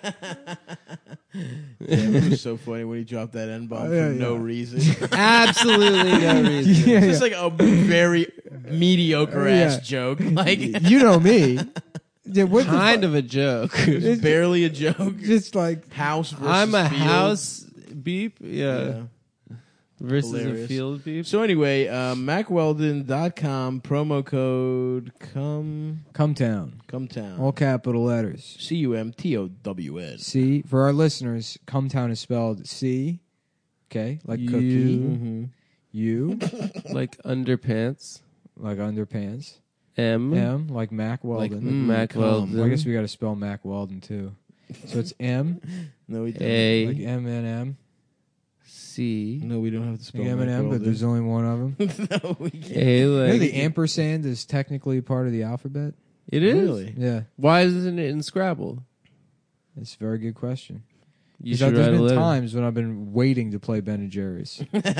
S2: It was so funny when he dropped that N-bomb
S1: Yeah,
S2: for no
S1: yeah.
S2: reason.
S3: Absolutely no reason.
S1: Yeah,
S2: It's just like a very mediocre ass
S1: Yeah.
S2: joke. Like
S1: You know me. Yeah, what the
S3: Kind
S1: fu-
S3: of a joke.
S2: it's barely a joke.
S1: Just like,
S2: House versus
S3: I'm a
S2: field.
S3: house beep. Yeah.
S2: Yeah.
S3: Versus
S2: Hilarious.
S3: a field beep.
S2: So anyway, MackWeldon.com, promo code
S1: Cumtown. All
S2: CUMTOWN.
S1: capital letters.
S2: CUMTOWN.
S1: C, for our listeners, Cumtown is spelled C, okay, like cookie.
S2: Mm-hmm.
S1: U,
S3: Like underpants.
S1: like underpants.
S3: M.
S1: M, like Mack Weldon.
S3: Mac Weldon.
S1: Well, I guess we got to spell Mack Weldon too. So it's M,
S2: No, we don't.
S3: A.
S1: like M&M,
S3: C.
S2: No, we don't have to spell
S1: like M&M, but there's only one of them.
S2: no, we can't.
S3: A.
S1: You know
S3: Like,
S1: the ampersand is technically part of the alphabet?
S3: it is?
S2: Really?
S1: Yeah,
S3: Why isn't it in Scrabble?
S1: it's a very good question.
S3: You
S1: 'Cause
S3: should
S1: there's
S3: write a
S1: been
S3: letter.
S1: times when I've been waiting to play Ben and Jerry's.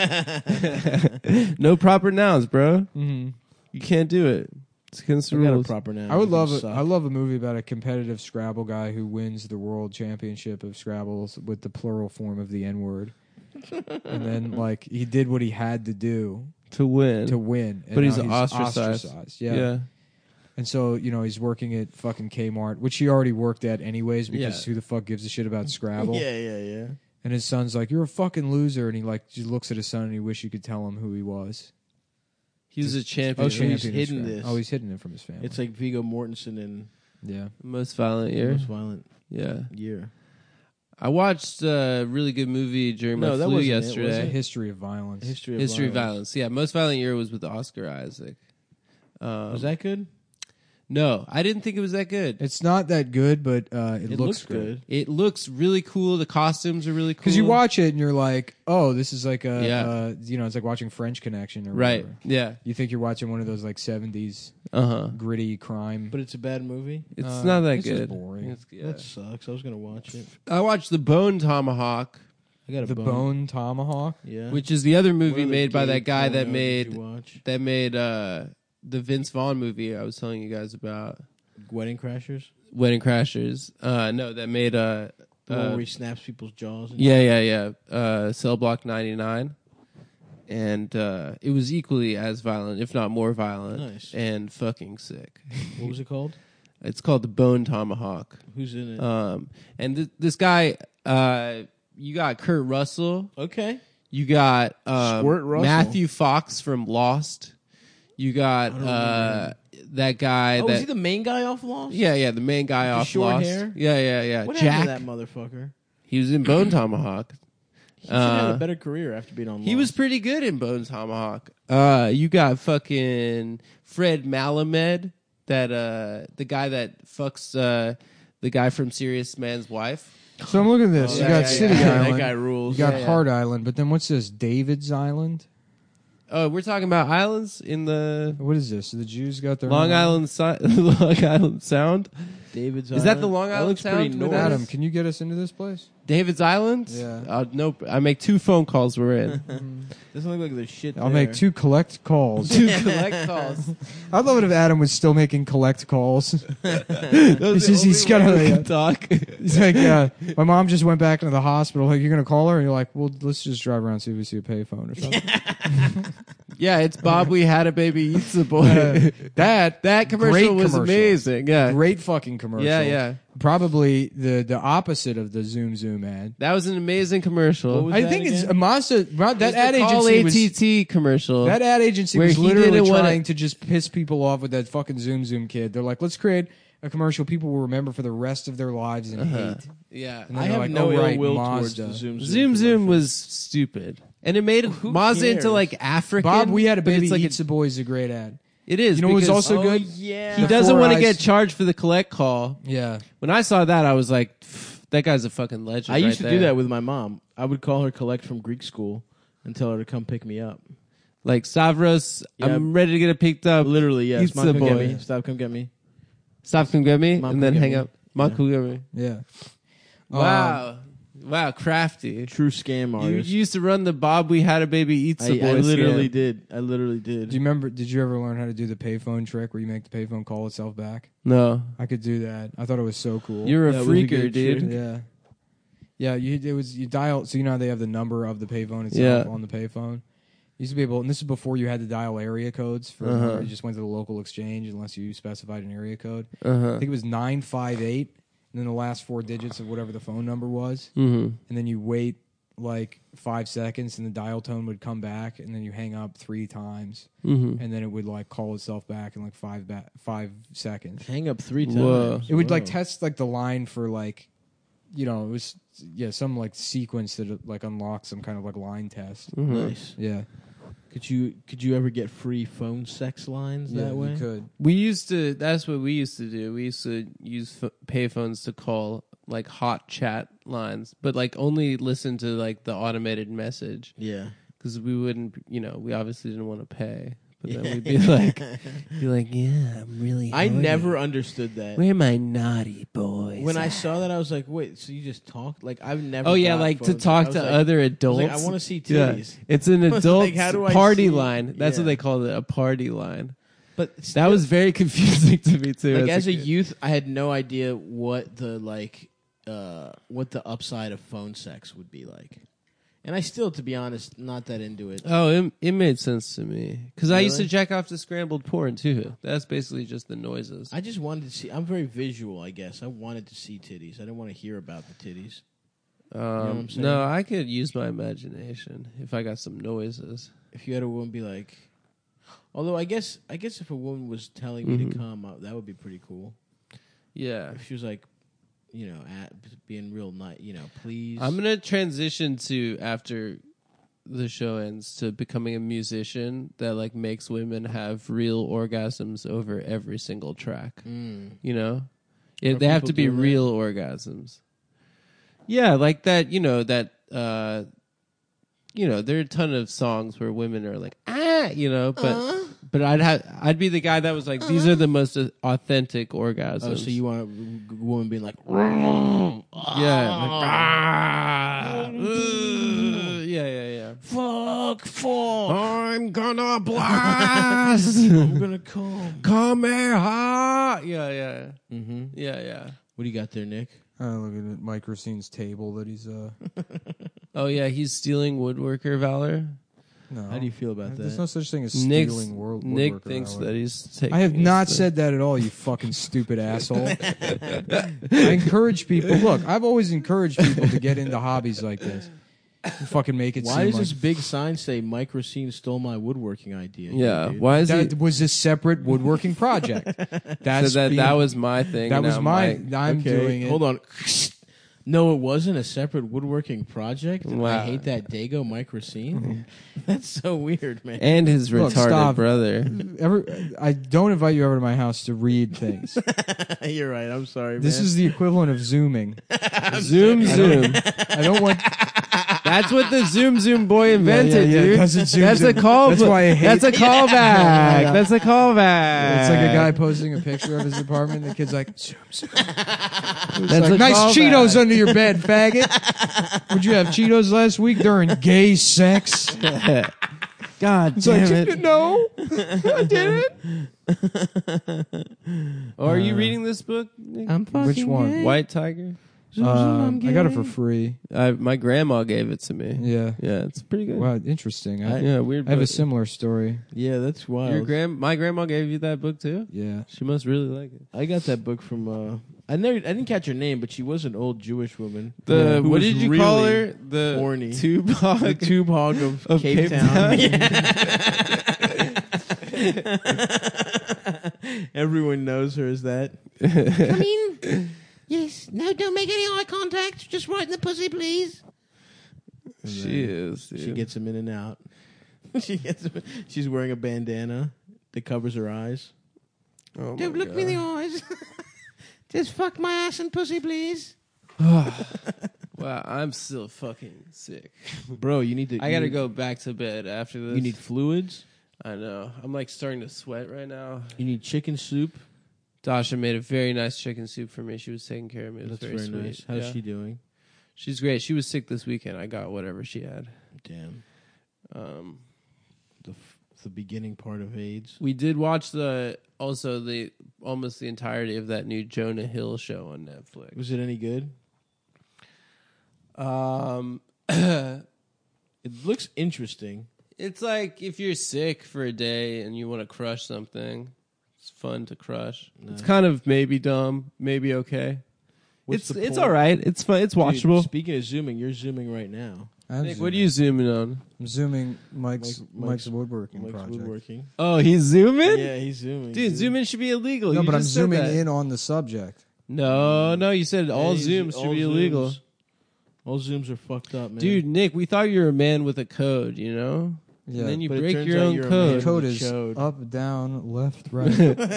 S3: No proper nouns, bro.
S1: Mm-hmm.
S3: You can't do it. It's against the
S2: We got a
S3: rules.
S2: proper noun.
S1: I would love
S2: Suck.
S1: I love a movie about a competitive Scrabble guy who wins the world championship of Scrabbles with the plural form of the N word, and then like he did what he had to do
S3: To win.
S1: to win, and
S3: But he's
S1: now
S3: ostracized.
S1: Yeah. And so he's working at fucking Kmart, which he already worked at anyways, because
S3: Yeah.
S1: who the fuck gives a shit about Scrabble?
S2: Yeah.
S1: And his son's like, "You're a fucking loser," and he like just looks at his son and he wish he could tell him who he was.
S3: He was a champion.
S2: Oh,
S1: Champion
S2: he's
S1: of
S2: hidden
S1: Scrabble.
S2: this.
S1: Oh, he's hidden it from his family.
S2: It's like Viggo Mortensen in
S1: yeah.
S3: Most violent
S2: the
S3: year.
S2: Most Violent
S3: Yeah.
S2: Year.
S3: I watched a really good movie during my
S2: No, that
S3: flu
S2: wasn't it, was
S1: It's a
S3: yesterday.
S1: history of violence.
S2: History of
S3: History of Violence. Yeah, Most Violent Year was with Oscar Isaac.
S2: Was that good?
S3: No, I didn't think it was that good.
S1: It's not that good, but it
S2: It
S1: looks
S2: good.
S3: It looks really cool. The costumes are really cool.
S1: Because you watch it and you're like, oh, this is like
S3: Yeah.
S1: it's like watching French Connection or
S3: Right.
S1: whatever.
S3: Yeah.
S1: You think you're watching one of those like 70s
S3: Uh-huh.
S1: gritty crime.
S2: But it's a bad movie.
S3: It's not that
S1: it's just
S3: good.
S1: boring.
S3: It's- yeah.
S2: That sucks. I was gonna watch it.
S3: I watched The Bone Tomahawk,
S2: I got a
S1: The Bone Tomahawk.
S2: Yeah.
S3: which is the other
S2: What
S3: movie
S2: other
S3: made by
S2: gay
S3: that guy that
S2: porno did you
S3: made
S2: watch?
S3: the Vince Vaughn movie I was telling you guys about,
S2: Wedding Crashers.
S3: Wedding Crashers. No, that made
S2: The one where he snaps people's jaws. And
S3: yeah. Cell Block 99. and it was equally as violent, if not more violent,
S2: Nice.
S3: and fucking sick.
S2: What was it called?
S3: It's called the Bone Tomahawk.
S2: Who's in it?
S3: And this guy, you got Kurt Russell,
S2: Okay.
S3: you got
S2: Squirt Russell.
S3: Matthew Fox from Lost, you got that guy.
S2: Oh,
S3: that
S2: is he the main guy off Lost?
S3: yeah, the main guy
S2: the
S3: off
S2: short
S3: Lost.
S2: hair?
S3: Yeah.
S2: What
S3: Jack.
S2: happened to that motherfucker?
S3: He was in Bone Tomahawk.
S2: He should have had a better career after being on Lost.
S3: He was pretty good in Bone Tomahawk. You got fucking Fred Malamed, that the guy that fucks the guy from Serious Man's Wife.
S1: So I'm looking at this.
S2: Oh,
S1: you
S2: yeah,
S1: got
S2: yeah,
S1: City
S2: yeah.
S1: Island.
S2: That guy rules.
S1: You got
S3: Yeah.
S1: Hard Island, but then what's this? David's Island?
S3: Oh, we're talking about islands in the
S1: What is this? The Jews got their
S3: Long
S1: own
S3: Island Long Island Sound.
S2: David's
S3: Is that the
S2: Island?
S3: Long
S2: That
S3: Island
S2: looks pretty
S3: Sound with
S2: north.
S3: that?
S1: Adam, can you get us into this place?
S3: David's Island?
S1: Yeah.
S3: Nope. I make 2 phone calls. We're in.
S2: Doesn't look like there's shit
S1: I'll
S2: there.
S1: make 2 collect calls.
S3: 2 collect calls.
S1: I'd love it if Adam was still making collect calls.
S3: Those
S1: He's got a
S3: talk.
S1: He's like, my mom just went back into the hospital. Like, you're gonna call her? And you're like, well, let's just drive around and see if we see a payphone or something.
S3: Yeah, it's Bob. We had a baby eats the boy. that commercial
S1: Great
S3: was
S1: commercial.
S3: amazing. Yeah,
S1: Great fucking commercial.
S3: yeah.
S1: Probably the opposite of the Zoom ad.
S3: That was an amazing commercial.
S2: What was
S1: I
S2: that
S1: think it's
S2: again?
S1: Mazda. That
S3: It was
S1: ad
S3: the Call
S1: agency was.
S3: ATT commercial.
S1: That ad agency
S3: Where
S1: was
S3: he
S1: literally
S3: didn't wanna-
S1: trying to just piss people off with that fucking Zoom kid. They're like, let's create a commercial people will remember for the rest of their lives and hate.
S3: yeah,
S1: And then
S2: I
S1: they're
S2: have
S1: like,
S2: no
S1: oh, right,
S2: ill will
S1: Mazda.
S2: towards the
S3: Zoom
S2: commercial.
S3: was stupid, and it made Mazda into
S2: cares?
S3: like African.
S1: Bob, we had a
S3: but
S1: baby
S3: it's like
S1: eats a boy is a great ad.
S3: It is.
S1: You know what was
S3: because
S1: also good?
S2: Yeah.
S3: He
S1: The
S3: doesn't
S1: Four
S3: want to
S1: Eyes-
S3: get charged for the collect call.
S1: Yeah.
S3: When I saw that, I was like, that guy's a fucking legend.
S2: I used
S3: right
S2: to do
S3: there.
S2: that with my mom. I would call her collect from Greek school and tell her to come pick me up.
S3: Like Stavros,
S2: Yeah.
S3: I'm ready to get it picked up.
S2: Literally, yes.
S3: Eats
S2: Mom,
S3: the
S2: come get
S3: boy.
S2: me. Stop, come get me.
S3: Stop, come get me,
S2: Mom,
S3: and
S2: come
S3: then
S2: get
S3: hang
S2: me.
S3: up. Mom,
S2: Yeah.
S3: come get me.
S1: Yeah.
S3: Wow, crafty.
S2: True scam
S3: You
S2: artist.
S3: used to run the Bob We Had a Baby Eats the
S2: I
S3: Boys.
S2: literally
S3: scam.
S2: did. I literally did.
S1: Do you remember? Did you ever learn how to do the payphone trick where you make the payphone call itself back?
S3: No,
S1: I could do that. I thought it was so cool.
S3: you're a
S2: That was a
S3: freaker,
S2: good
S3: dude.
S2: trick.
S1: Yeah. Yeah, you dial. So you know how they have the number of the payphone itself
S3: Yeah.
S1: on the payphone. You used to be able, and this is before you had to dial area codes for.
S3: Uh-huh.
S1: You just went to the local exchange unless you specified an area code. I
S3: Uh-huh.
S1: think it was 958, and then the last 4 digits of whatever the phone number was,
S3: Mm-hmm.
S1: and then you wait like 5 seconds, and the dial tone would come back, and then you hang up 3 times,
S3: Mm-hmm.
S1: and then it would like call itself back in like 5 seconds.
S2: Hang up 3 times.
S3: Whoa.
S1: It would like
S2: Whoa.
S1: test like the line for like, you know, it was some like sequence that like unlocked some kind of like line test.
S2: Nice.
S1: Yeah,
S2: Could you ever get free phone sex lines
S1: yeah,
S2: that way?
S1: you could.
S3: We used to. That's what we used to do. We used to use payphones to call like hot chat lines, but like only listen to like the automated message
S2: Yeah.
S3: because we wouldn't. You know, we obviously didn't want to pay. But then we'd be like, yeah, I'm really.
S2: I
S3: horny.
S2: never understood that.
S3: Where are my naughty boys?
S2: When I saw that, I was like, "Wait, so you just talk?" Like I've never.
S3: Oh yeah,
S2: got
S3: like to
S2: phones.
S3: talk
S2: I was
S3: to
S2: like-
S3: other
S2: I was
S3: adults.
S2: like, I want to see
S3: Yeah,
S2: titties.
S3: it's an
S2: I was
S3: adult
S2: like, how do I
S3: party
S2: see-
S3: line. That's
S2: Yeah.
S3: what they called it, a party line.
S2: But
S3: That was very confusing to me too.
S2: like as a
S3: kid.
S2: youth, I had no idea what the what the upside of phone sex would be like, and I still, to be honest, not that into it.
S3: Oh, it made sense to me because I used to
S2: Really?
S3: jack off to scrambled porn too. That's basically just the noises.
S2: I just wanted to see. I'm very visual, I guess. I wanted to see titties. I didn't want to hear about the titties. what I'm saying?
S3: No, I could use my imagination if I got some noises.
S2: If you had a woman be like, although I guess if a woman was telling me
S3: Mhm.
S2: to come, that would be pretty cool.
S3: Yeah,
S2: If she was like, being real nice, please.
S3: I'm gonna transition to after the show ends to becoming a musician that like makes women have real orgasms over every single track. You know,
S2: Are
S3: they have
S2: people
S3: to be
S2: doing that?
S3: real orgasms. Yeah, like that. You know that. There are a ton of songs where women are like but I'd be the guy that was like these are the most authentic orgasms.
S2: Oh, so you want a woman being like,
S3: yeah.
S2: fuck,
S3: I'm gonna blast.
S2: I'm gonna call.
S3: Come here, yeah.
S2: Mm-hmm.
S3: Yeah.
S2: What do you got there, Nick?
S1: Look at Mike Racine's table that he's.
S3: Oh yeah, he's stealing woodworker valor.
S1: No.
S2: How do you feel about
S1: There's
S2: that?
S1: no such thing as
S3: Nick
S1: stealing world.
S3: Nick thinks that he's taking.
S1: I have
S3: his
S1: not
S3: thing.
S1: said that at all, you fucking stupid asshole. I encourage people. Look, I've always encouraged people to get into hobbies like this. You fucking make it
S2: Why
S1: seem
S2: does
S1: like
S2: this big sign say Mike Racine stole my woodworking idea?
S3: Yeah.
S2: dude?
S3: Why is
S1: that
S3: it?
S1: was a separate woodworking project. That's
S3: So that
S1: being-
S3: that was my thing.
S1: that
S3: and
S1: was
S3: now
S1: mine. I'm
S2: Okay,
S1: doing it.
S2: Hold on. No, it wasn't a separate woodworking project.
S3: Wow.
S2: I hate that Dago Mike Racine. That's so weird, man.
S3: and his
S1: Look,
S3: retarded
S1: stop.
S3: brother.
S1: I don't invite you over to my house to read things.
S2: You're right. I'm sorry,
S1: This
S2: man.
S1: is the equivalent of zooming.
S3: Zoom.
S1: I don't want.
S3: That's what the Zoom boy invented,
S1: yeah,
S3: dude.
S1: doesn't zoom,
S3: That's a
S1: zoom.
S3: call.
S1: That's why I hate.
S3: That's a callback.
S1: Yeah.
S3: That's a callback.
S1: It's like a guy posting a picture of his apartment. And the kid's like, zoom, zoom. It's
S3: That's
S1: like,
S3: a
S1: nice
S3: callback.
S1: Cheetos under your bed, faggot. Would you have Cheetos last week during gay sex?
S3: God
S1: It's
S3: damn
S1: like,
S3: it.
S1: no, I didn't.
S3: Oh, are you reading this book? Nick?
S1: Which one?
S3: White Tiger.
S1: I got it for free.
S3: My grandma gave it to me.
S1: Yeah.
S3: Yeah, it's pretty good.
S1: Wow, interesting. I
S3: Yeah, weird.
S1: have a
S3: book.
S1: similar story.
S2: Yeah, that's wild.
S3: My grandma gave you that book too.
S1: Yeah.
S3: She must really like it.
S2: I got that book from. I didn't catch her name, but she was an old Jewish woman.
S3: The
S2: who
S3: what
S2: was
S3: did you call
S2: really
S3: her? The
S2: horny.
S3: Tupac.
S2: The tube hog of Cape
S3: Cape
S2: Town.
S3: Town.
S2: Everyone knows her as that.
S4: Come in. Yes. No, don't make any eye contact. Just right in the pussy, please.
S3: She is. Dude.
S2: She gets him in and out. She's wearing a bandana that covers her eyes.
S3: Oh my
S4: Don't look me in the eyes. Just fuck my ass and pussy, please.
S3: Wow, I'm still fucking sick.
S2: Bro, you need to.
S3: I gotta go back to bed after this.
S2: You need fluids.
S3: I know. I'm like starting to sweat right now.
S2: You need chicken soup.
S3: Dasha made a very nice chicken soup for me. She was taking care of me. It was
S2: That's
S3: very
S2: very
S3: sweet.
S2: nice. How's
S3: Yeah.
S2: she doing?
S3: She's great. She was sick this weekend. I got whatever she had.
S2: Damn. The beginning part of AIDS.
S3: We did watch almost the entirety of that new Jonah Hill show on Netflix.
S2: Was it any good? It looks interesting.
S3: It's like if you're sick for a day and you want to crush something, it's fun to crush. It's kind of maybe dumb, maybe okay.
S2: What's the
S3: It's
S2: point?
S3: all right. It's fun. It's
S2: Dude,
S3: watchable.
S2: speaking of zooming, you're zooming right now.
S3: Nick, what are you zooming on?
S1: I'm zooming Mike's
S2: Mike's
S1: woodworking
S2: Mike's
S1: project.
S2: woodworking.
S3: Oh, he's zooming?
S2: Yeah, he's zooming.
S3: Dude, zooming should be illegal.
S1: No,
S3: You
S1: but I'm
S3: just said
S1: zooming
S3: that.
S1: in on the subject.
S3: No, you said all
S2: Yeah,
S3: zooms should be illegal.
S2: All zooms are fucked up, man.
S3: Dude, Nick, we thought you were a man with a code, you know?
S1: Yeah.
S3: And then you
S2: But it
S3: break
S2: turns
S3: your
S2: out
S3: own
S2: you're a
S3: code.
S2: man.
S1: The code
S2: the
S1: is
S2: chode.
S1: up, down, left, right.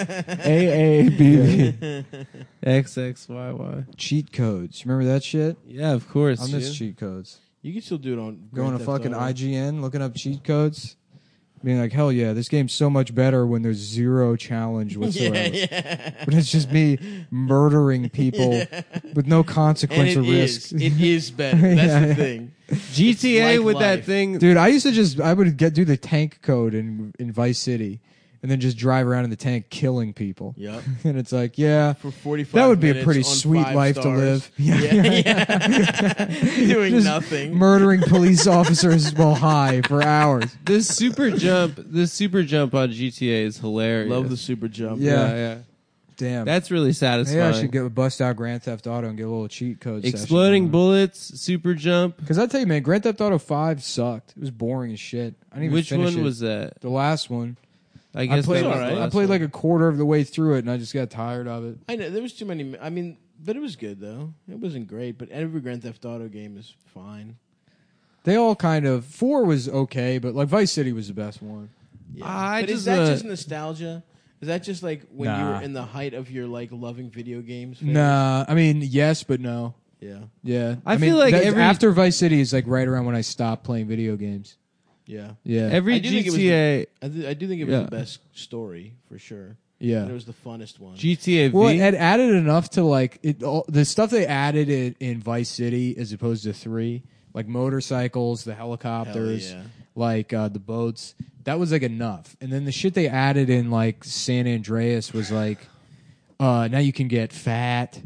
S3: AABB. XXYY.
S1: Cheat codes. Remember that shit?
S3: Yeah, of course.
S1: I miss
S3: dude.
S1: cheat codes.
S2: You can still do it on
S1: Going
S2: Grand
S1: to
S2: Theft
S1: fucking
S2: Auto.
S1: IGN, looking up cheat codes, being like, hell yeah, this game's so much better when there's zero challenge whatsoever. But it's just me murdering people with no
S2: And
S1: consequence
S2: it
S1: or
S2: is.
S1: risk.
S2: It is better. That's
S1: Yeah,
S2: the
S1: yeah.
S2: thing.
S3: GTA
S2: like
S3: with that
S2: life.
S3: thing.
S1: Dude, I would do the tank code in Vice City and then just drive around in the tank killing people.
S2: Yep.
S1: And it's like, yeah,
S2: For 45
S1: that would be a
S2: minutes
S1: pretty
S2: on
S1: sweet
S2: 5
S1: life to
S2: stars.
S1: live.
S2: Yeah. Doing
S1: Just
S2: nothing.
S1: Murdering police officers while high for hours.
S3: This super jump on GTA is hilarious.
S2: Love the super jump.
S1: Yeah.
S3: yeah.
S1: Damn.
S3: That's really satisfying.
S1: Maybe I should go bust out Grand Theft Auto and get a little cheat code.
S3: Exploding bullets, super jump.
S1: Because I tell you, man, Grand Theft Auto 5 sucked. It was boring as shit. I didn't even
S3: Which
S1: finish
S3: one
S1: it.
S3: was that?
S1: The last one.
S3: I guess
S1: played,
S3: that was
S2: all right.
S3: the
S1: I
S3: last
S1: played
S3: one.
S1: like a quarter of the way through it, and I just got tired of it.
S2: I know there was too many. I mean, but it was good though. It wasn't great, but every Grand Theft Auto game is fine.
S1: They all kind of 4 was okay, but like Vice City was the best one.
S2: Yeah.
S3: I
S2: But is
S3: just,
S2: that just nostalgia? Is that just like when you
S1: Nah.
S2: were in the height of your like loving video games? phase?
S1: Nah, I mean yes, but no.
S2: Yeah.
S1: Yeah,
S3: I
S1: mean,
S3: feel like
S1: that-
S3: every-
S1: after Vice City is like right around when I stopped playing video games.
S2: Yeah.
S1: Yeah,
S3: Every
S2: I do think it was
S3: GTA,
S2: I do think it was
S3: Yeah.
S2: the best story for sure.
S1: yeah.
S2: And it was the funnest one.
S3: GTA V.
S1: Well, it had added enough to like the stuff they added in Vice City as opposed to 3, like motorcycles, the helicopters,
S2: Hell yeah.
S1: like the boats. That was like enough. And then the shit they added in like San Andreas was like, now you can get fat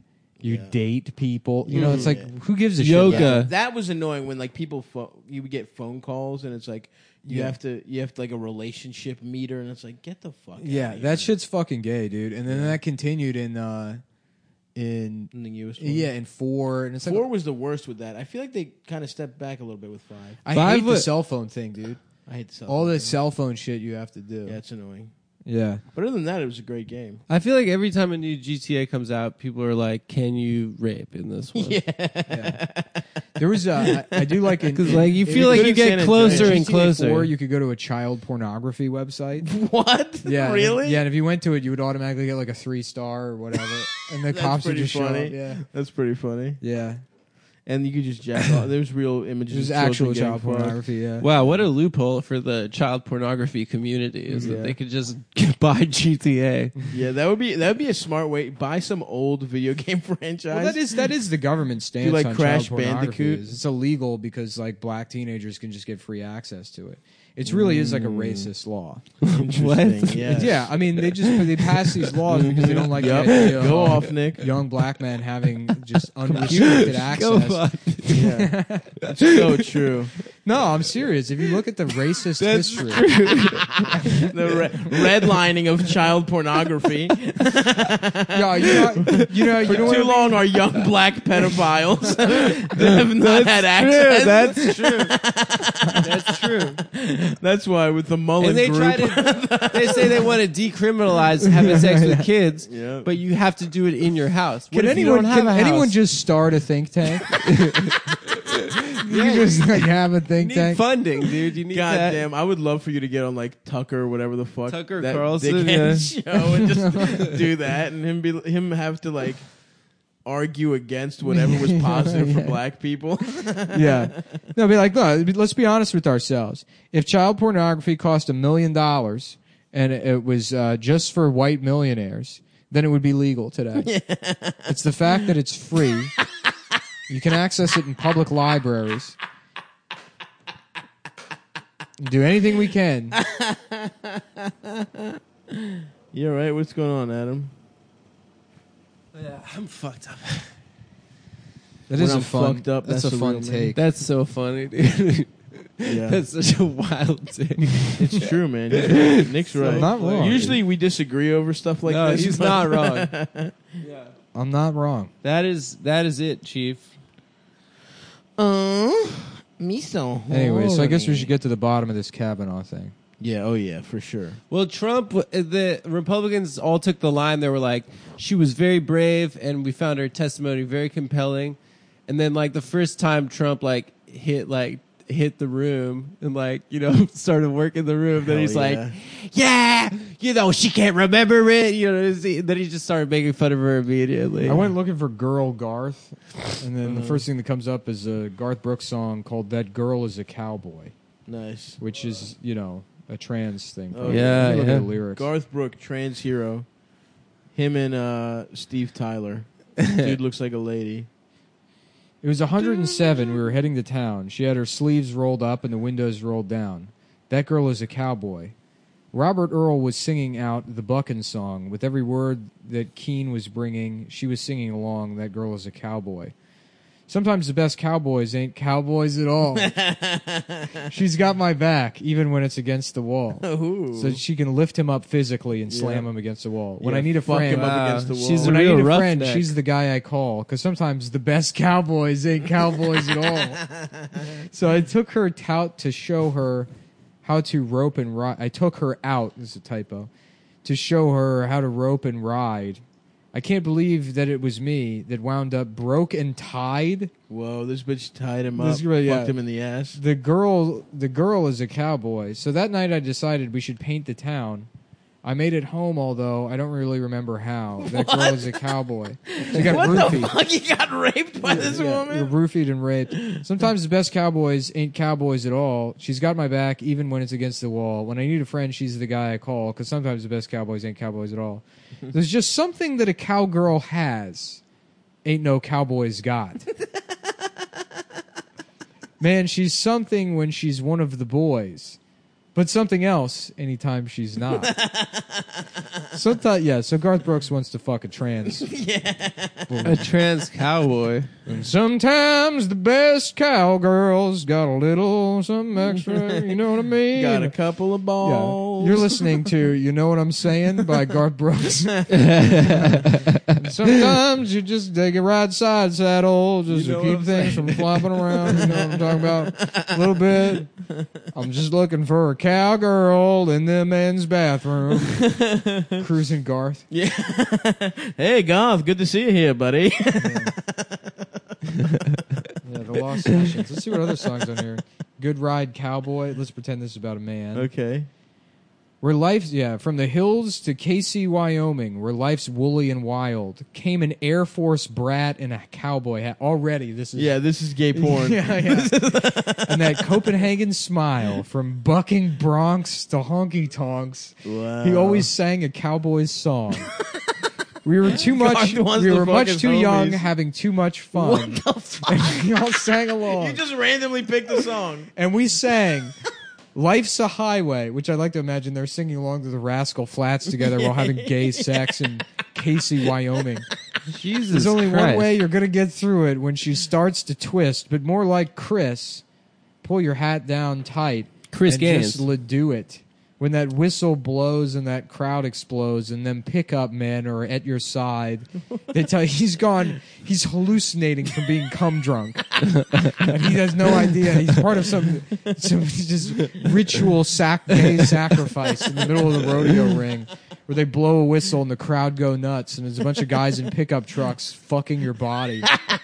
S1: You
S2: Yeah.
S1: date people. You know, it's like,
S2: Yeah.
S1: who gives a
S3: Yoga.
S1: shit?
S2: Yeah,
S1: about
S2: that was annoying when like people you would get phone calls and it's like you
S1: Yeah.
S2: have to like a relationship meter and it's like get the fuck
S1: Yeah,
S2: outta
S1: that
S2: here.
S1: shit's fucking gay, dude. And then that continued in
S2: In the newest one.
S1: in 4, and it's like
S2: 4 was the worst with that. I feel like they kind of stepped back a little bit with 5.
S1: I
S3: 5
S1: hate the
S3: was-
S1: cell phone thing, dude.
S2: I hate the cell
S1: All
S2: phone
S1: the
S2: thing.
S1: cell phone shit you have to do.
S2: Yeah, it's annoying.
S1: Yeah.
S2: But other than that, it was a great game.
S3: I feel like every time a new GTA comes out, people are like, "Can you rape in this one?"
S1: There was I do like
S3: Because like you feel like
S2: good
S3: you
S2: in San
S3: get
S2: Andreas.
S3: closer and
S1: GTA 4,
S3: closer.
S1: you could go to a child pornography website.
S2: What?
S1: Yeah,
S2: Really?
S1: Yeah, and if you went to it, you would automatically get like a 3-star or whatever, and the
S2: That's
S1: cops would
S2: pretty
S1: just show
S2: funny.
S1: up. Yeah,
S2: That's pretty funny.
S1: yeah.
S2: And you could just jack off. There's real images.
S1: There's
S2: of
S1: actual
S2: children
S1: child
S2: getting fucked.
S1: pornography. Yeah.
S3: Wow, what a loophole for the child pornography community is
S2: Yeah.
S3: that they could just buy GTA.
S2: Yeah, that would be a smart way. Buy some old video game franchise.
S1: Well, that is the government stance
S2: like
S1: on
S2: Crash
S1: child pornography.
S2: Bandicoot?
S1: Is it's illegal because like black teenagers can just get free access to it. It really is like a racist law.
S2: Interesting.
S3: What?
S2: Yes.
S1: Yeah, I mean they pass these laws because they don't like
S2: Yep.
S1: the idea of
S2: Go off, Nick.
S1: young black men having just unrestricted
S3: Go
S1: access.
S3: on.
S2: Yeah, that's so true.
S1: No, I'm serious. If you look at the racist
S3: That's
S1: history,
S2: The redlining of child pornography.
S1: yeah, you know
S2: For
S1: what I
S2: too
S1: mean?
S2: long, our young black pedophiles have not had access.
S3: That's true. That's true.
S2: That's why with the Mullen
S3: And they
S2: group.
S3: try to. They say they want to decriminalize having sex with kids,
S2: Yeah.
S3: but you have to do it in your house. What
S1: Can
S3: if you
S1: anyone
S3: don't have
S1: can
S3: a
S1: anyone
S3: house?
S1: just start a think tank? You just like have a
S3: You
S1: think
S3: need
S1: tank.
S3: funding, dude. You need
S2: God
S3: that.
S2: damn, I would love for you to get on like Tucker or whatever the fuck
S3: Tucker
S2: that
S3: Carlson,
S2: dickhead show and just do that and him have to like argue against whatever was positive for black people.
S1: Yeah. No, be like, no, let's be honest with ourselves. If child pornography cost $1 million and it was just for white millionaires, then it would be legal today. It's the fact that it's free. You can access it in public libraries. Do anything we can.
S2: You all right? What's going on, Adam?
S3: Yeah, I'm fucked up.
S1: That
S2: When
S1: is
S2: I'm
S1: a fun.
S2: fucked up,
S1: that's
S2: that's
S1: a
S2: a
S1: fun
S2: real man.
S1: take.
S3: That's so funny, dude.
S2: Yeah.
S3: That's such a wild thing.
S2: It's true, man. Nick's right.
S1: Not wrong.
S2: Usually we disagree over stuff like
S3: No,
S2: this.
S3: he's
S2: but-
S3: not wrong. Yeah.
S1: I'm not wrong.
S3: That is it, Chief.
S2: Me so.
S1: Anyway, so I guess we should get to the bottom of this Kavanaugh thing.
S2: Yeah. Oh yeah, for sure.
S3: Well, Trump, the Republicans all took the line. They were like, she was very brave, and we found her testimony very compelling. And then, like, the first time Trump, hit the room and, started working the room, then
S2: Hell
S3: he's
S2: yeah.
S3: like, yeah, she can't remember it. Then he just started making fun of her immediately.
S1: I went looking for Girl Garth, and then the first thing that comes up is a Garth Brooks song called "That Girl Is a Cowboy,"
S2: Nice.
S1: which is a trans thing.
S2: Oh,
S3: yeah,
S1: Let me look
S3: yeah.
S1: at the lyrics.
S2: Garth Brooks, trans hero. Him and Steve Tyler. Dude looks like a lady.
S1: It was 107. We were heading to town. She had her sleeves rolled up and the windows rolled down. That girl is a cowboy. Robert Earl was singing out the Buckin' song. With every word that Keane was bringing, she was singing along. That girl is a cowboy. Sometimes the best cowboys ain't cowboys at all. She's got my back, even when it's against the wall.
S2: Ooh.
S1: So she can lift him up physically and slam
S2: Yeah.
S1: him against the wall. When
S2: Yeah,
S1: I need a
S2: fuck
S1: friend,
S2: him up against the wall.
S3: She's
S1: when
S3: a
S1: I
S3: real
S1: need a friend,
S3: roughneck.
S1: she's the guy I call. Because sometimes the best cowboys ain't cowboys at all. So I took her out to show her how to rope and ride. I took her out, this is a typo, to show her how to rope and ride. I can't believe that it was me that wound up broke and tied.
S2: Whoa, this bitch tied him
S1: This
S2: up,
S1: girl, yeah.
S2: fucked him in the ass.
S1: The girl is a cowboy. So that night I decided we should paint the town. I made it home, although I don't really remember how. That girl is a cowboy. She got
S2: What
S1: roofied.
S2: the fuck? He got raped by this
S1: You're
S2: woman?
S1: roofied and raped. Sometimes the best cowboys ain't cowboys at all. She's got my back even when it's against the wall. When I need a friend, she's the guy I call. Because sometimes the best cowboys ain't cowboys at all. There's just something that a cowgirl has, ain't no cowboys got. Man, she's something when she's one of the boys. but something else anytime she's not. Sometimes, so Garth Brooks wants to fuck a trans.
S3: A trans cowboy.
S1: And sometimes the best cowgirls got a little something extra, you know what I mean?
S2: Got a couple of balls.
S1: You're listening to You Know What I'm Saying by Garth Brooks. And sometimes you just take a right side saddle just
S2: You know
S1: to
S2: what
S1: keep
S2: I'm
S1: things
S2: saying.
S1: from flopping around. You know what I'm talking about? A little bit. I'm just looking for a cowgirl in the men's bathroom. Cruising Garth.
S2: Yeah. Hey, Garth, good to see you here, buddy.
S1: Yeah, the Lost Sessions. Let's see what other songs on here. Good Ride Cowboy. Let's pretend this is about a man.
S2: Okay.
S1: Where life's, from the hills to Casey, Wyoming, where life's woolly and wild, came an Air Force brat in a cowboy hat. Already, this is...
S2: Yeah, this is gay porn.
S1: yeah. And that Copenhagen smile, from bucking Bronx to honky tonks.
S2: Wow.
S1: He always sang a cowboy's song. We were too much.
S2: God wants
S1: We
S2: to
S1: were
S2: fuck
S1: much
S2: his
S1: too young,
S2: homies.
S1: having too much fun.
S2: What the fuck?
S1: And we all sang along.
S2: You just randomly picked the song.
S1: And we sang Life's a Highway, which I like to imagine they're singing along to the Rascal Flats together while having gay sex in Casey, Wyoming.
S3: Jesus
S1: There's only
S3: Christ.
S1: one way you're going to get through it when she starts to twist, but more like Chris, pull your hat down tight.
S3: Chris
S1: and
S3: Gaines.
S1: just do it. When that whistle blows and that crowd explodes and them pickup men are at your side, they tell you he's hallucinating from being cum drunk. And he has no idea. He's part of some just ritual gay sacrifice in the middle of the rodeo ring where they blow a whistle and the crowd go nuts and there's a bunch of guys in pickup trucks fucking your body.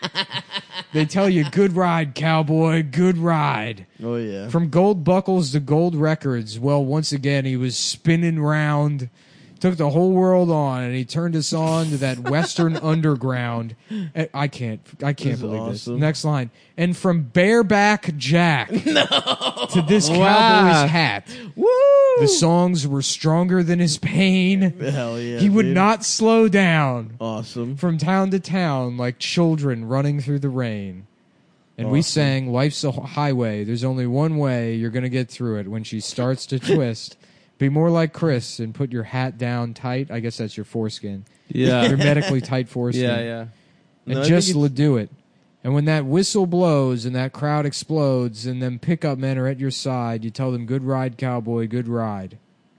S1: They tell you, good ride, cowboy, good ride.
S2: Oh, yeah.
S1: From gold buckles to gold records, well, once again, he was spinning round, took the whole world on, and he turned us on to that Western underground. I can't believe this.
S2: awesome.
S1: Next line. And from bareback Jack to this
S3: Wow.
S1: cowboy's hat,
S2: Woo!
S1: the songs were stronger than his pain.
S2: Hell yeah.
S1: He would
S2: dude.
S1: not slow down.
S2: Awesome.
S1: From town to town like children running through the rain. And we
S2: Awesome.
S1: sang Life's a Highway. There's only one way you're going to get through it. When she starts to twist, be more like Chris and put your hat down tight. I guess that's your foreskin.
S3: Yeah.
S1: Your medically tight foreskin.
S3: Yeah.
S1: And
S2: No, I
S1: just
S2: think
S1: do it. And when that whistle blows and that crowd explodes and them pickup men are at your side, you tell them, good ride, cowboy, good ride.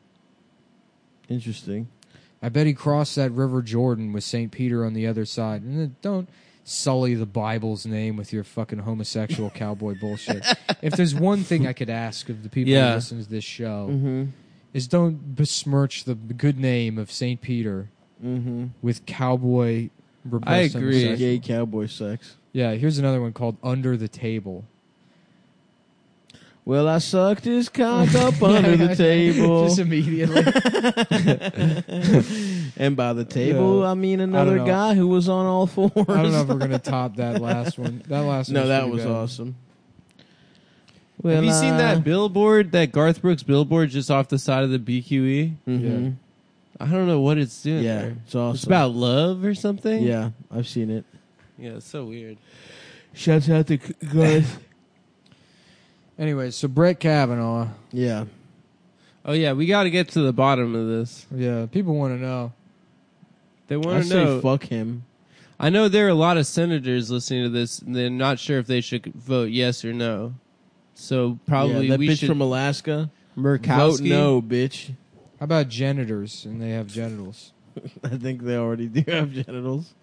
S2: Interesting.
S1: I bet he crossed that River Jordan with St. Peter on the other side. And then don't sully the Bible's name with your fucking homosexual cowboy bullshit. If there's one thing I could ask of the people
S3: Yeah.
S1: who listen to this show,
S2: Mm-hmm.
S1: is don't besmirch the good name of St. Peter
S2: Mm-hmm.
S1: with cowboy repressed
S3: I agree.
S1: homosexual.
S2: Gay cowboy sex.
S1: Yeah, here's another one called Under the Table.
S2: Well, I sucked his cock up under the table.
S1: Just immediately.
S2: And by the table,
S1: Yeah.
S2: I mean
S1: I
S2: another
S1: don't know.
S2: guy who was on all fours.
S1: I don't know if we're going to top that last one. That last one
S2: No, that
S1: pretty
S2: was
S1: bad.
S2: awesome.
S3: Have you seen that billboard, that Garth Brooks billboard just off the side of the BQE?
S2: Mm-hmm.
S1: Yeah.
S3: I don't know what it's doing
S2: Yeah,
S3: there.
S2: it's awesome.
S3: It's about love or something?
S2: Yeah, I've seen it.
S3: Yeah, it's so weird.
S2: Shouts out to Garth.
S1: Anyway, so Brett Kavanaugh.
S2: Yeah.
S3: Oh, yeah, we got to get to the bottom of this.
S1: Yeah, people want to know.
S3: They
S2: I
S3: want to
S2: say
S3: know.
S2: fuck him.
S3: I know there are a lot of senators listening to this, and they're not sure if they should vote yes or no. So probably
S2: Yeah, that
S3: we
S2: bitch
S3: should.
S2: from Alaska. Vote
S3: Murkowski.
S2: no, bitch.
S1: How about janitors and they have genitals?
S2: I think they already do have genitals.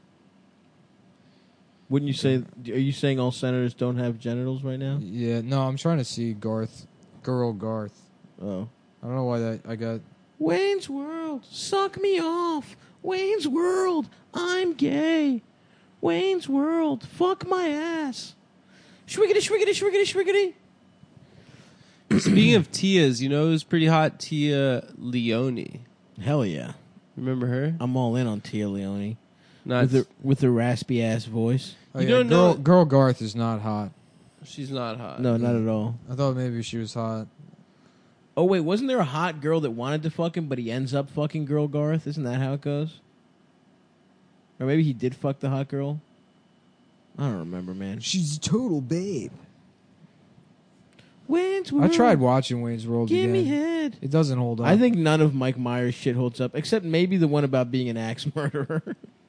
S2: Wouldn't you say? Are you saying all senators don't have genitals right now?
S1: Yeah, no, I'm trying to see Garth.
S2: Oh.
S1: I don't know why I got.
S2: Wayne's World, suck me off. Wayne's World, I'm gay. Wayne's World, fuck my ass. Shwiggity, shwiggity, shwiggity, shwiggity.
S3: Speaking of Tia's, you know who's pretty hot? Tia Leone.
S2: Hell yeah.
S3: Remember her?
S2: I'm all in on Tia Leone.
S3: Not.
S2: With the raspy ass voice.
S1: Oh,
S3: You
S1: yeah,
S3: don't know-
S1: Girl Garth is not hot.
S3: She's not hot.
S2: No, not at all.
S1: I thought maybe she was hot.
S2: Oh, wait, wasn't there a hot girl that wanted to fuck him, but he ends up fucking Girl Garth? Isn't that how it goes? Or maybe he did fuck the hot girl? I don't remember, man.
S1: She's a total babe.
S2: Wayne's
S1: I
S2: World.
S1: tried watching Wayne's World
S2: Give me
S1: again.
S2: head.
S1: It doesn't hold up.
S2: I think none of Mike Myers' shit holds up, except maybe the one about being an axe murderer.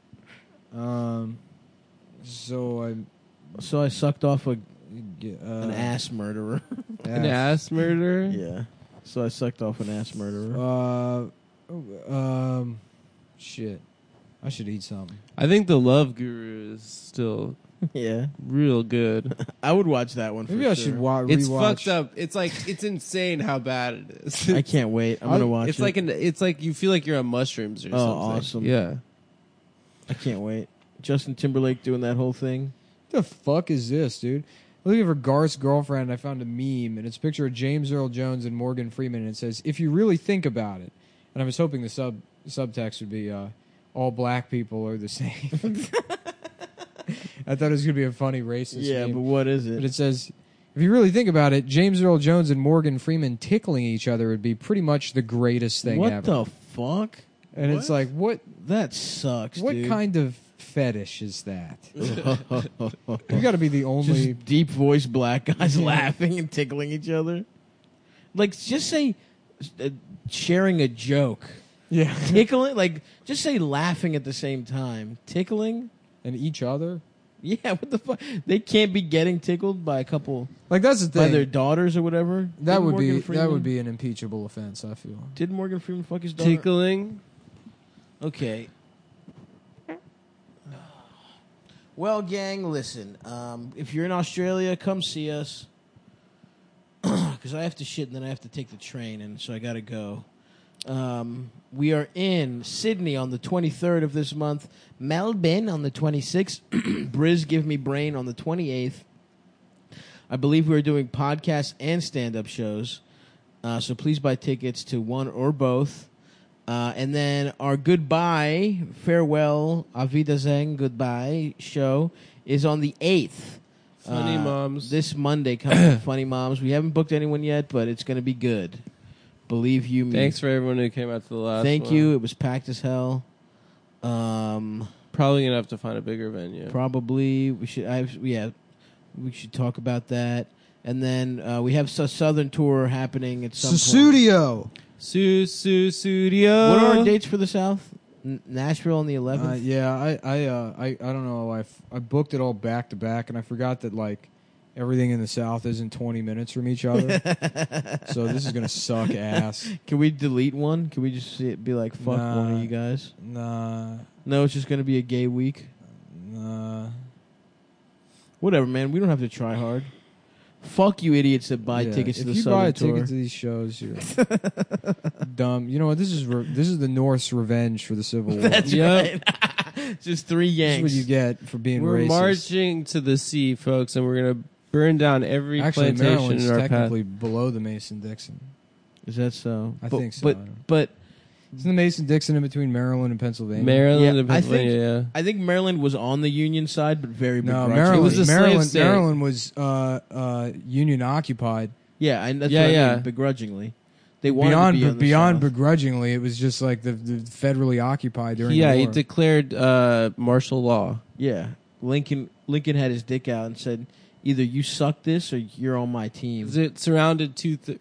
S1: So
S2: So I sucked off an
S1: an
S2: ass murderer.
S3: An ass murderer?
S2: Yeah. So I sucked off an ass murderer.
S1: Shit. I should eat something.
S3: I think The Love Guru is still
S2: Yeah.
S3: real good.
S2: I would watch that one for
S1: Maybe
S2: sure.
S1: I should
S3: It's
S1: rewatch.
S3: fucked up. It's like it's insane how bad it is.
S2: I can't wait. I'm going to watch
S3: It's
S2: it.
S3: it's like you feel like you're on mushrooms or something.
S2: awesome.
S3: Yeah.
S2: I can't wait. Justin Timberlake doing that whole thing.
S1: What the fuck is this, dude? Looking for Garth's girlfriend, I found a meme, and it's a picture of James Earl Jones and Morgan Freeman, and it says, "If you really think about it," and I was hoping the subtext would be, "All black people are the same." I thought it was gonna be a funny racist.
S2: Yeah,
S1: meme.
S2: but what is
S1: But
S2: it?
S1: it says, if you really think about it, James Earl Jones and Morgan Freeman tickling each other would be pretty much the greatest thing
S2: What
S1: ever.
S2: the fuck?
S1: And it's
S2: what?
S1: like, what
S2: That sucks,
S1: what
S2: dude.
S1: kind of fetish is that? You got to be the only.
S2: Just deep voiced black guys laughing and tickling each other. Like, just say sharing a joke.
S1: Yeah.
S2: Tickling? Like, just say laughing at the same time. Tickling?
S1: And each other.
S2: Yeah, what the fuck? They can't be getting tickled by a couple,
S1: Like that's the
S2: by
S1: thing.
S2: their daughters or whatever.
S1: That
S2: Didn't
S1: would be
S2: Morgan Freeman-
S1: that would be an impeachable offense. I feel.
S2: Did Morgan Freeman fuck his daughter?
S3: Tickling.
S2: Okay. Well, gang, listen. If you're in Australia, come see us. Because I have to shit and then I have to take the train, and so I got to go. We are in Sydney on the 23rd of this month, Melbourne on the 26th, Briz Give Me Brain on the 28th. I believe we're doing podcasts and stand-up shows, so please buy tickets to one or both. And then our goodbye, farewell, Auf Wiedersehen, goodbye show is on the 8th.
S3: Funny Moms.
S2: This Monday coming. Funny Moms. We haven't booked anyone yet, but it's going to be good. Believe you me.
S3: Thanks for everyone who came out to the last
S2: Thank
S3: one.
S2: you. It was packed as hell.
S3: Probably going to have to find a bigger venue.
S2: Probably we should. We should talk about that. And then we have a Southern tour happening at some point.
S1: Studio.
S3: Studio.
S2: What are our dates for the South? Nashville on the 11th.
S1: Yeah, I don't know. I booked it all back to back, and I forgot that like everything in the South isn't 20 minutes from each other. So this is gonna suck ass.
S2: Can we delete one? Can we just see it, be like, fuck one of you guys?
S1: Nah.
S2: No, it's just going to be a gay week.
S1: Nah.
S2: Whatever, man. We don't have to try hard. Fuck you idiots that buy
S1: Yeah,
S2: tickets to the
S1: If you
S2: Southern
S1: buy a
S2: tour.
S1: ticket to these shows, you're dumb. You know what? This is the North's revenge for the Civil War.
S2: That's
S3: Yep.
S2: right. Just three
S1: This is
S2: yanks.
S1: what you get for being
S3: We're
S1: racist.
S3: marching to the sea, folks, and we're going to burn down every
S1: Actually,
S3: plantation
S1: Maryland's
S3: in our path.
S1: technically below the Mason-Dixon.
S2: Is that so?
S1: I think so. I don't know.
S2: But
S1: Isn't the Mason-Dixon in between Maryland and Pennsylvania?
S3: Maryland
S2: Yeah,
S3: and
S2: I
S3: Pennsylvania,
S2: I think Maryland was on the Union side, but very
S1: No,
S2: begrudgingly.
S1: Maryland.
S3: It was a slave
S1: Maryland,
S3: state.
S1: Maryland was Union occupied.
S2: Yeah, and that's
S3: Yeah,
S2: what I
S3: yeah.
S2: mean, begrudgingly. They wanted to be on the
S1: Beyond
S2: South.
S1: begrudgingly, it was just like the federally occupied during
S3: yeah,
S1: the
S3: he
S1: war.
S3: declared martial law.
S2: Yeah, Lincoln had his dick out and said, "Either you suck this or you're on my team."
S3: It surrounded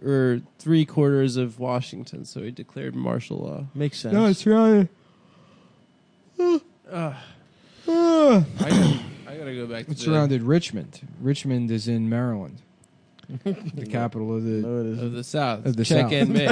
S3: 3/4 of Washington, so he declared martial law.
S2: Makes sense.
S1: No, it's right.
S3: I gotta go back to
S1: It surrounded Richmond. Richmond is in Maryland, the capital of the.
S2: No, it
S3: of
S2: isn't.
S3: the South.
S1: Of the
S3: Check
S1: South.
S3: and make.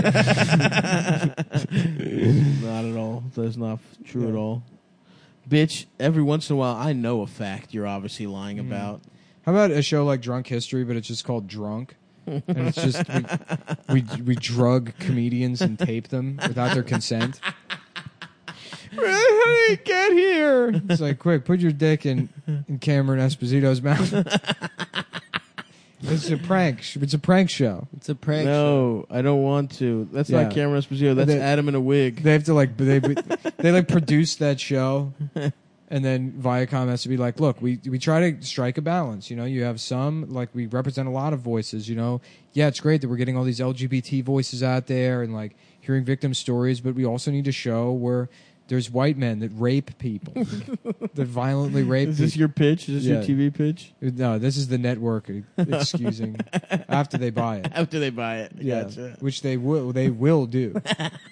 S2: Not at all. That's not true at all. Bitch, every once in a while, I know a fact you're obviously lying about.
S1: How about a show like Drunk History, but it's just called Drunk, and it's just we drug comedians and tape them without their consent. How did he get here? It's like, quick, put your dick in Cameron Esposito's mouth. It's a prank. It's a prank show.
S3: It's a prank show.
S2: No, I don't want to. That's
S1: Yeah.
S2: not Cameron Esposito. That's
S1: They-
S2: Adam in a wig.
S1: They have to like they like produce that show, and then Viacom has to be like, look, we try to strike a balance. You know, you have some like we represent a lot of voices. You know, yeah, it's great that we're getting all these LGBT voices out there and like hearing victim stories, but we also need a show where There's white men that rape people, that violently rape
S2: Is
S1: people.
S2: this your pitch? Is this your TV pitch?
S1: No, this is the network excusing after they buy it.
S2: After they buy it.
S1: Yeah,
S2: Gotcha.
S1: which they will do.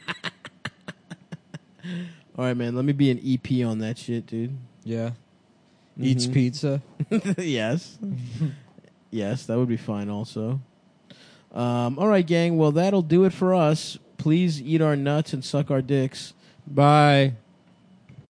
S2: All right, man. Let me be an EP on that shit, dude.
S1: Yeah. Eats pizza.
S2: Yes. Yes, that would be fine also. All right, gang. Well, that'll do it for us. Please eat our nuts and suck our dicks.
S3: Bye.